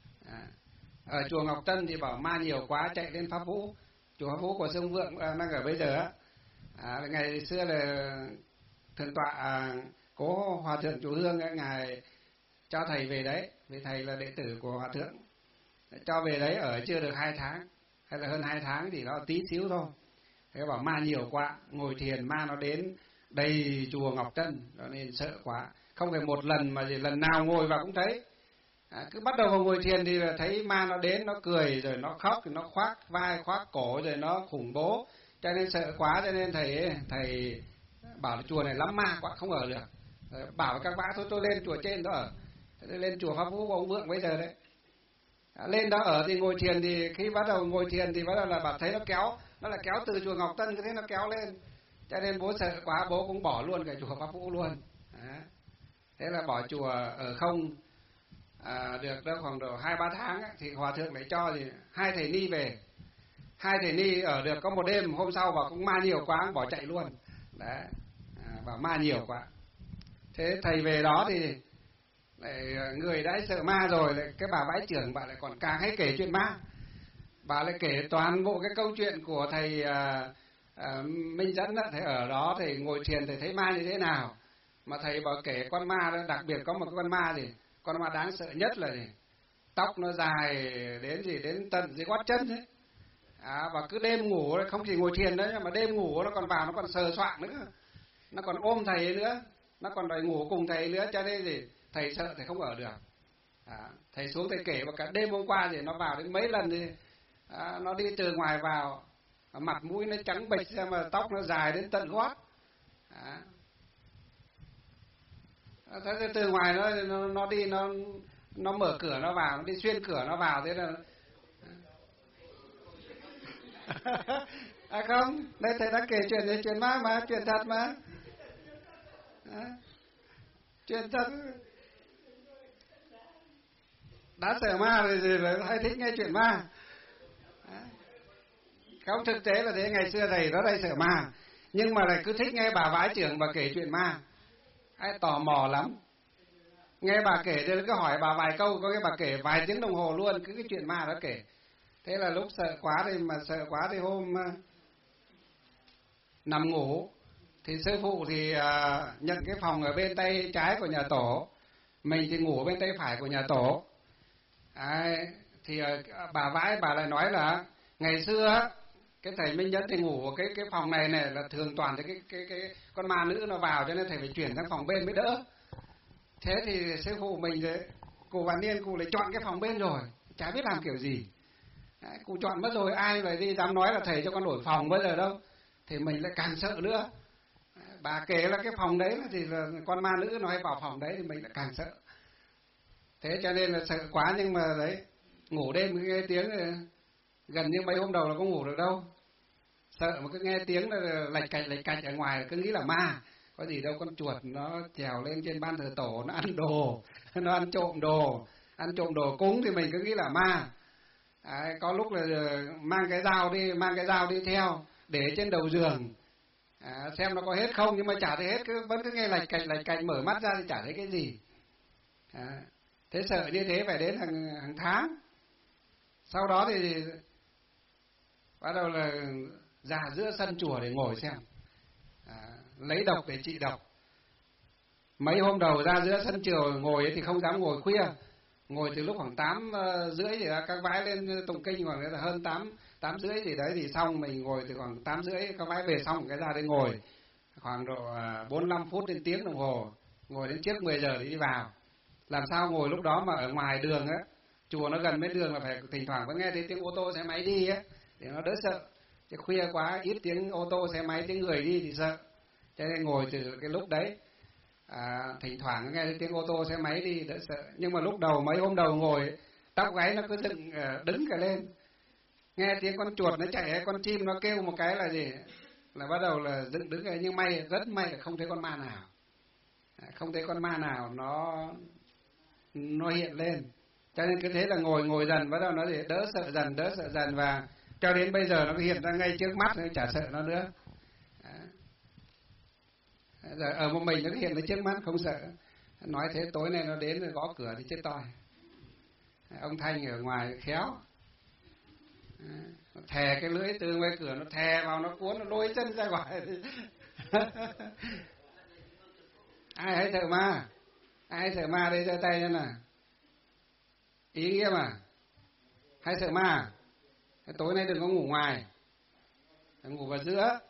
Ở chùa Ngọc Tân thì bảo ma nhiều quá chạy lên Pháp Vũ. Chùa Pháp Vũ của Sông Vượng đang ở bây giờ á. Ngày xưa là thượng tọa cố hòa thượng Chủ Hương ấy, ngài cho thầy về đấy, vì thầy là đệ tử của hòa thượng, cho về đấy ở chưa được 2 tháng hay là hơn 2 tháng thì nó tí xíu thôi. Thế bảo ma nhiều quá, ngồi thiền ma nó đến đầy chùa Ngọc Tân, cho nên sợ quá. Không phải một lần mà lần nào ngồi vào cũng thấy. Cứ bắt đầu vào ngồi thiền thì thấy ma nó đến, nó cười rồi nó khóc, rồi nó khoác vai khoác cổ, rồi nó khủng bố, cho nên sợ quá. Cho nên thầy bảo là chùa này lắm ma quá không ở được, bảo với các bác thôi tôi lên chùa trên đó ở. Thế lên chùa Pháp Vũ của ông Vượng bây giờ đấy. Lên đó ở thì ngồi thiền, thì khi bắt đầu ngồi thiền thì bắt đầu là bảo thấy nó kéo, nó là kéo từ chùa Ngọc Tân, cứ thế nó kéo lên. Cho nên bố sợ quá, bố cũng bỏ luôn cái chùa Pháp Vũ luôn. Thế là bỏ chùa ở không được đâu khoảng độ 2-3 tháng ấy, thì hòa thượng lại cho thì 2 thầy ni về. 2 thầy ni ở được có một đêm, hôm sau bảo cũng ma nhiều quá bỏ chạy luôn. Đấy, bảo ma nhiều quá. Thế thầy về đó thì lại người đã sợ ma rồi, lại cái bà bái trưởng bà lại còn càng hay kể chuyện ma. Bà lại kể toàn bộ cái câu chuyện của thầy Minh Dẫn đó. Thầy ở đó thầy ngồi thiền thầy thấy ma như thế nào, mà thầy bảo kể con ma đó, đặc biệt có một con ma gì, con ma đáng sợ nhất là gì, tóc nó dài đến gì, đến tận dưới gót chân ấy. Và cứ đêm ngủ, không chỉ ngồi thiền đấy, mà đêm ngủ nó còn vào, nó còn sờ soạng nữa, nó còn ôm thầy nữa, nó còn đòi ngủ cùng thầy nữa. Cho nên gì thầy sợ, thầy không ở được. Thầy xuống thầy kể vào cả đêm hôm qua thì nó vào đến mấy lần thì nó đi từ ngoài vào, mặt mũi nó trắng bệch ra, mà tóc nó dài đến tận gót. Thế từ ngoài nó đi, nó mở cửa nó vào, nó đi xuyên cửa nó vào, thế là không, đây thầy đã kể chuyện này, chuyện ma mà, chuyện thật mà. Chuyện thật. Đã sợ ma rồi hay thích nghe chuyện ma. Không, thực tế là thế, ngày xưa thầy rất hay sợ ma, nhưng mà lại cứ thích nghe bà vãi chưởng bà kể chuyện ma, hay tò mò lắm. Nghe bà kể thì cứ hỏi bà vài câu, có cái bà kể vài tiếng đồng hồ luôn, cứ cái chuyện ma đó kể. Thế là lúc sợ quá thì hôm nằm ngủ thì sư phụ thì nhận cái phòng ở bên tay trái của nhà tổ, mình thì ngủ bên tay phải của nhà tổ. Thì bà vãi bà lại nói là ngày xưa cái thầy Minh Nhẫn thì ngủ ở cái phòng này là thường toàn cái con ma nữ nó vào, cho nên thầy phải chuyển sang phòng bên mới đỡ. Thế thì sư phụ mình đấy, cụ Vạn Niên, cụ lại chọn cái phòng bên rồi, chả biết làm kiểu gì. Cụ chọn mất rồi, ai lại đi dám nói là thầy cho con đổi phòng bây giờ đâu. Thì mình lại càng sợ nữa. Bà kể là cái phòng đấy thì là con ma nữ nó hay vào phòng đấy, thì mình lại càng sợ. Thế cho nên là sợ quá, nhưng mà đấy, ngủ đêm nghe tiếng gần như mấy hôm đầu là không ngủ được đâu. Sợ mà cứ nghe tiếng là lạch cạch ở ngoài, cứ nghĩ là ma. Có gì đâu, con chuột nó trèo lên trên ban thờ tổ, nó ăn đồ, nó ăn trộm đồ cúng, thì mình cứ nghĩ là ma. Có lúc là mang cái dao đi theo để trên đầu giường, xem nó có hết không, nhưng mà chả thấy hết, vẫn cứ nghe lạch cạch, mở mắt ra thì chả thấy cái gì. Thế sợ như thế phải đến hàng tháng. Sau đó thì bắt đầu là ra giữa sân chùa để ngồi xem, lấy độc để trị độc. Mấy hôm đầu ra giữa sân chùa ngồi ấy thì không dám ngồi khuya, ngồi từ lúc khoảng 8:30 thì các vái lên tụng kinh, khoảng là hơn 8:30 gì đấy thì xong, mình ngồi từ khoảng 8:30 các vái về xong cái ra đây ngồi khoảng độ 45 phút đến tiếng đồng hồ, ngồi đến trước 10 giờ thì đi vào. Làm sao ngồi lúc đó mà ở ngoài đường á, chùa nó gần mấy đường là phải thỉnh thoảng vẫn nghe thấy tiếng ô tô xe máy đi á, để nó đỡ sợ. Chứ khuya quá ít tiếng ô tô xe máy, tiếng người đi thì sợ. Cho nên ngồi từ cái lúc đấy, thỉnh thoảng nghe thấy tiếng ô tô xe máy đi đỡ sợ. Nhưng mà lúc đầu, mấy hôm đầu ngồi, tóc gáy nó cứ dựng đứng cả lên, nghe tiếng con chuột nó chạy, con chim nó kêu một cái là gì, là bắt đầu là dựng đứng. Nhưng rất may là không thấy con ma nào, không thấy con ma nào nó hiện lên. Cho nên cứ thế là ngồi dần, bắt đầu nó thì đỡ sợ dần, và cho đến bây giờ nó hiện ra ngay trước mắt, nó chả sợ nó nữa. Giờ ở một mình nó hiện ra trước mắt không sợ. Nói thế tối nay nó đến rồi gõ cửa thì chết toi. Ông Thanh ở ngoài khéo, nó thè cái lưỡi từ ngoài cửa, nó thè vào, nó cuốn, nó lôi chân ra ngoài. Ai hay sợ ma? Ai sợ ma đây giơ tay lên nào. Ý nghĩa mà. Hay sợ ma? Tối nay đừng có ngủ ngoài, ngủ vào giữa.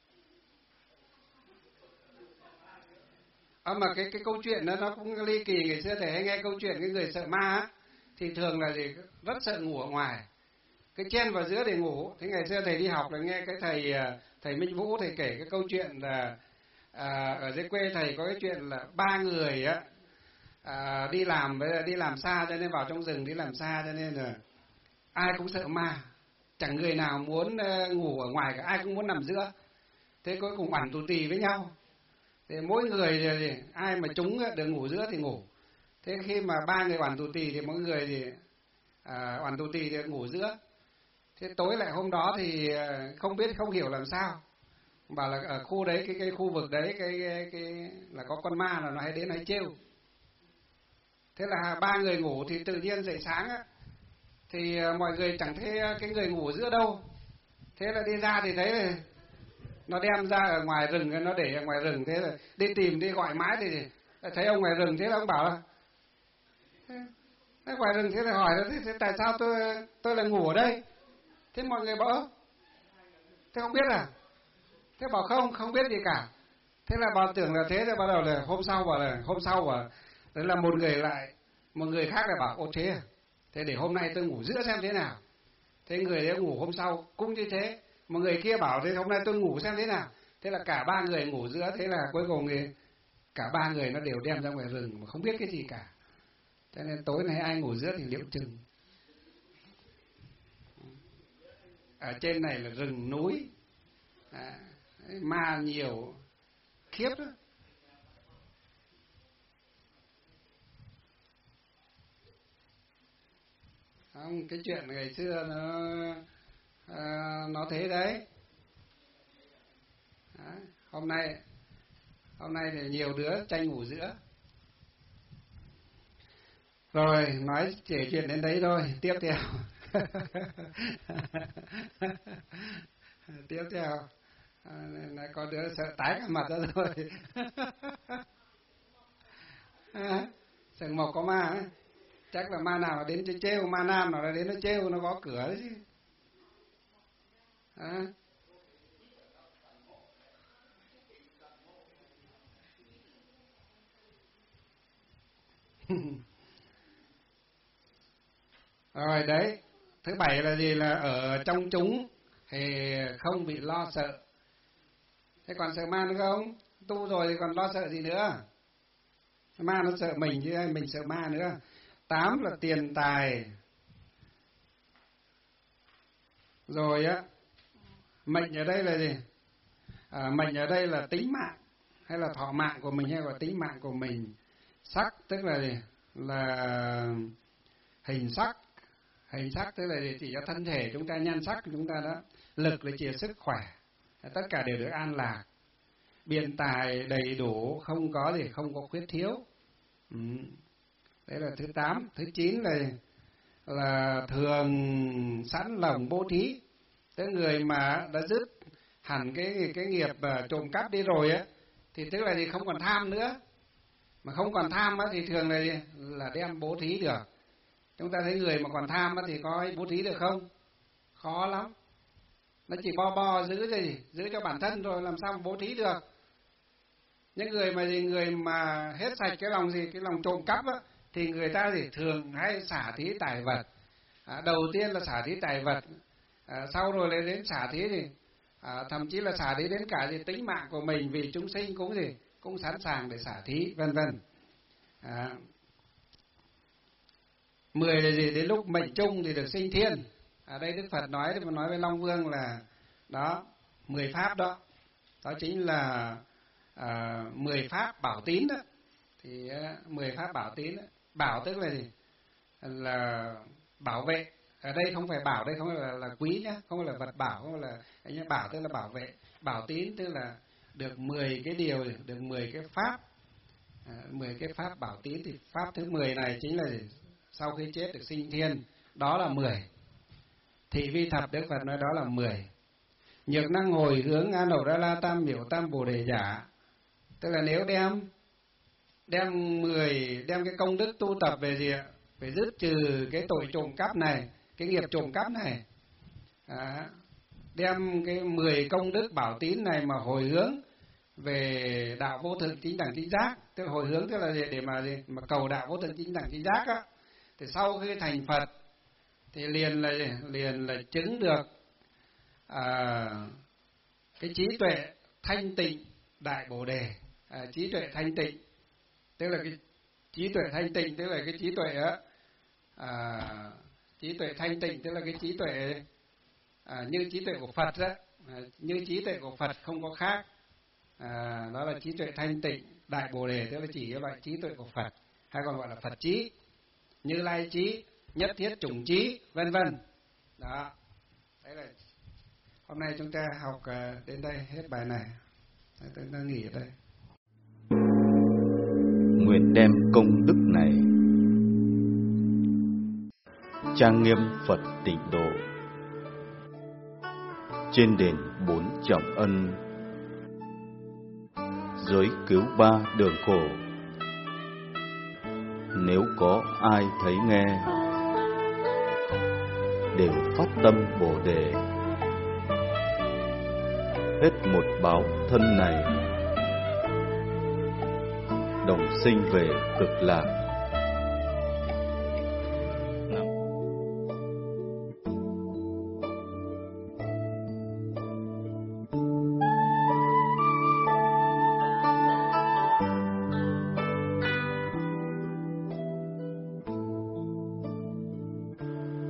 Mà cái câu chuyện đó nó cũng ly kỳ. Ngày xưa thầy hay nghe câu chuyện cái người sợ ma á, thì thường là gì, rất sợ ngủ ở ngoài, cái chen vào giữa để ngủ. Thế ngày xưa thầy đi học là nghe cái thầy Minh Vũ thầy kể cái câu chuyện là ở dưới quê thầy có cái chuyện là 3 người á, đi làm xa, cho nên vào trong rừng đi làm xa, cho nên là ai cũng sợ ma, chẳng người nào muốn ngủ ở ngoài cả, ai cũng muốn nằm giữa. Thế cuối cùng oằn tù tì với nhau. Thì mỗi người thì ai mà trúng được ngủ giữa thì ngủ. Thế khi mà 3 người oằn tù tì thì mỗi người thì oằn tù tì thì ngủ giữa. Thế tối lại hôm đó thì không hiểu làm sao, bảo là ở khu đấy, cái khu vực đấy, cái là có con ma là nó hay đến hay trêu. Thế là 3 người ngủ thì tự nhiên dậy sáng á, thì mọi người chẳng thấy cái người ngủ giữa đâu. Thế là đi ra thì thấy là nó đem ra ở ngoài rừng, nó để ở ngoài rừng. Thế là đi tìm, đi gọi mãi thì thấy ông ngoài rừng. Thế là ông bảo là thế ngoài rừng. Thế là hỏi là thế tại sao tôi lại ngủ ở đây? Thế mọi người bảo thế không biết à? Thế bảo không biết gì cả. Thế là bảo tưởng là thế. Rồi bắt đầu là hôm sau bảo đấy là một người khác lại bảo ô thế à? Thế để hôm nay tôi ngủ giữa xem thế nào. Thế người đấy ngủ hôm sau cũng như thế. Một người kia bảo thế hôm nay tôi ngủ xem thế nào. Thế là cả 3 người ngủ giữa. Thế là cuối cùng thì cả ba người nó đều đem ra ngoài rừng mà không biết cái gì cả. Cho nên tối nay ai ngủ giữa thì liệu chừng. Ở trên này là rừng núi, ma nhiều khiếp đó. Không, cái chuyện ngày xưa nó thế đấy. Hôm nay thì nhiều đứa tranh ngủ giữa. Rồi nói chỉ chuyện đến đấy thôi. Tiếp theo tiếp theo có đứa sợ tái cả mặt ra rồi. Sừng mộc có ma ấy. Chắc là ma nào là đến cho trêu, ma nam nào là đến nó trêu, nó gõ cửa đấy chứ. Rồi đấy, thứ bảy là gì? Là ở trong chúng thì không bị lo sợ. Thế còn sợ ma nữa không? Tu rồi thì còn lo sợ gì nữa? Ma nó sợ mình chứ mình sợ ma nữa. 8 là tiền tài. Rồi á, mệnh ở đây là gì? Mệnh ở đây là tính mạng, hay là thọ mạng của mình, hay là tính mạng của mình. Sắc tức là gì? Là hình sắc. Hình sắc tức là gì? Chỉ cho thân thể chúng ta, nhan sắc của chúng ta đó. Lực là chỉ sức khỏe. Tất cả đều được an lạc. Biện tài đầy đủ, không có gì, không có khuyết thiếu. Đấy là thứ 8. Thứ 9 là thường sẵn lòng bố thí. Tức người mà đã dứt hẳn cái nghiệp trộm cắp đi rồi á, thì tức là gì? Không còn tham nữa. Mà không còn tham á thì thường là đem bố thí được. Chúng ta thấy người mà còn tham á thì có bố thí được không? Khó lắm. Nó chỉ bo giữ gì? Giữ cho bản thân rồi làm sao mà bố thí được. Những người mà hết sạch cái lòng gì? Cái lòng trộm cắp á, thì người ta thì thường hay xả thí tài vật. Đầu tiên là xả thí tài vật, sau rồi lại đến xả thí thì thậm chí là xả thí đến cả gì? Tính mạng của mình, vì chúng sinh cũng sẵn sàng để xả thí, vân vân. 10 là gì? Đến lúc mệnh chung thì được sinh thiên. Ở đây Đức Phật nói với Long Vương là đó, 10 pháp đó. Đó chính là 10 pháp bảo tín đó. Thì 10 pháp bảo tín đó. Bảo tức là gì? Là bảo vệ. Ở đây không phải bảo, đây không phải là quý nhá, không phải là vật bảo, không phải là bảo tức là bảo vệ. Bảo tín tức là được 10 cái điều, được 10 cái pháp. 10 cái pháp bảo tín thì pháp thứ 10 này chính là gì? Sau khi chết được sinh thiên, đó là 10. Thị vi thập Đức Phật nói đó là 10. Nhược năng hồi hướng an ổ ra la tam miểu tam bồ đề giả. Tức là nếu đem cái công đức tu tập về gì ạ? Phải dứt trừ cái tội trộm cắp này, cái nghiệp trộm cắp này. Đem cái 10 công đức bảo tín này mà hồi hướng về đạo vô thượng chính đẳng chính giác. Tức là hồi hướng tức là để mà cầu đạo vô thượng chính đẳng chính giác á. Thì sau khi thành Phật thì liền là chứng được cái trí tuệ thanh tịnh đại bồ đề. Trí tuệ thanh tịnh tức là cái trí tuệ thanh tịnh tức là cái trí tuệ á, trí tuệ thanh tịnh tức là cái trí tuệ như trí tuệ của Phật đó, như trí tuệ của Phật không có khác. Đó là trí tuệ thanh tịnh đại bồ đề, tức là chỉ cái loại trí tuệ của Phật, hay còn gọi là Phật trí, Như Lai trí, nhất thiết chủng trí, vân vân. Đó, đấy là hôm nay chúng ta học đến đây hết bài này. Chúng ta nghỉ ở đây. Nguyện đem công đức này trang nghiêm Phật Tịnh Độ, trên đền 4 trọng ân, giới cứu 3 đường khổ. Nếu có ai thấy nghe, đều phát tâm Bồ Đề, hết một báo thân này, đồng sinh về Cực Lạc.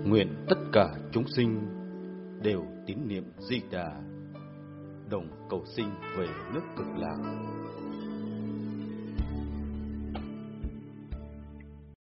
Nguyện tất cả chúng sinh đều tín niệm Di Đà, đồng cầu sinh về nước Cực Lạc.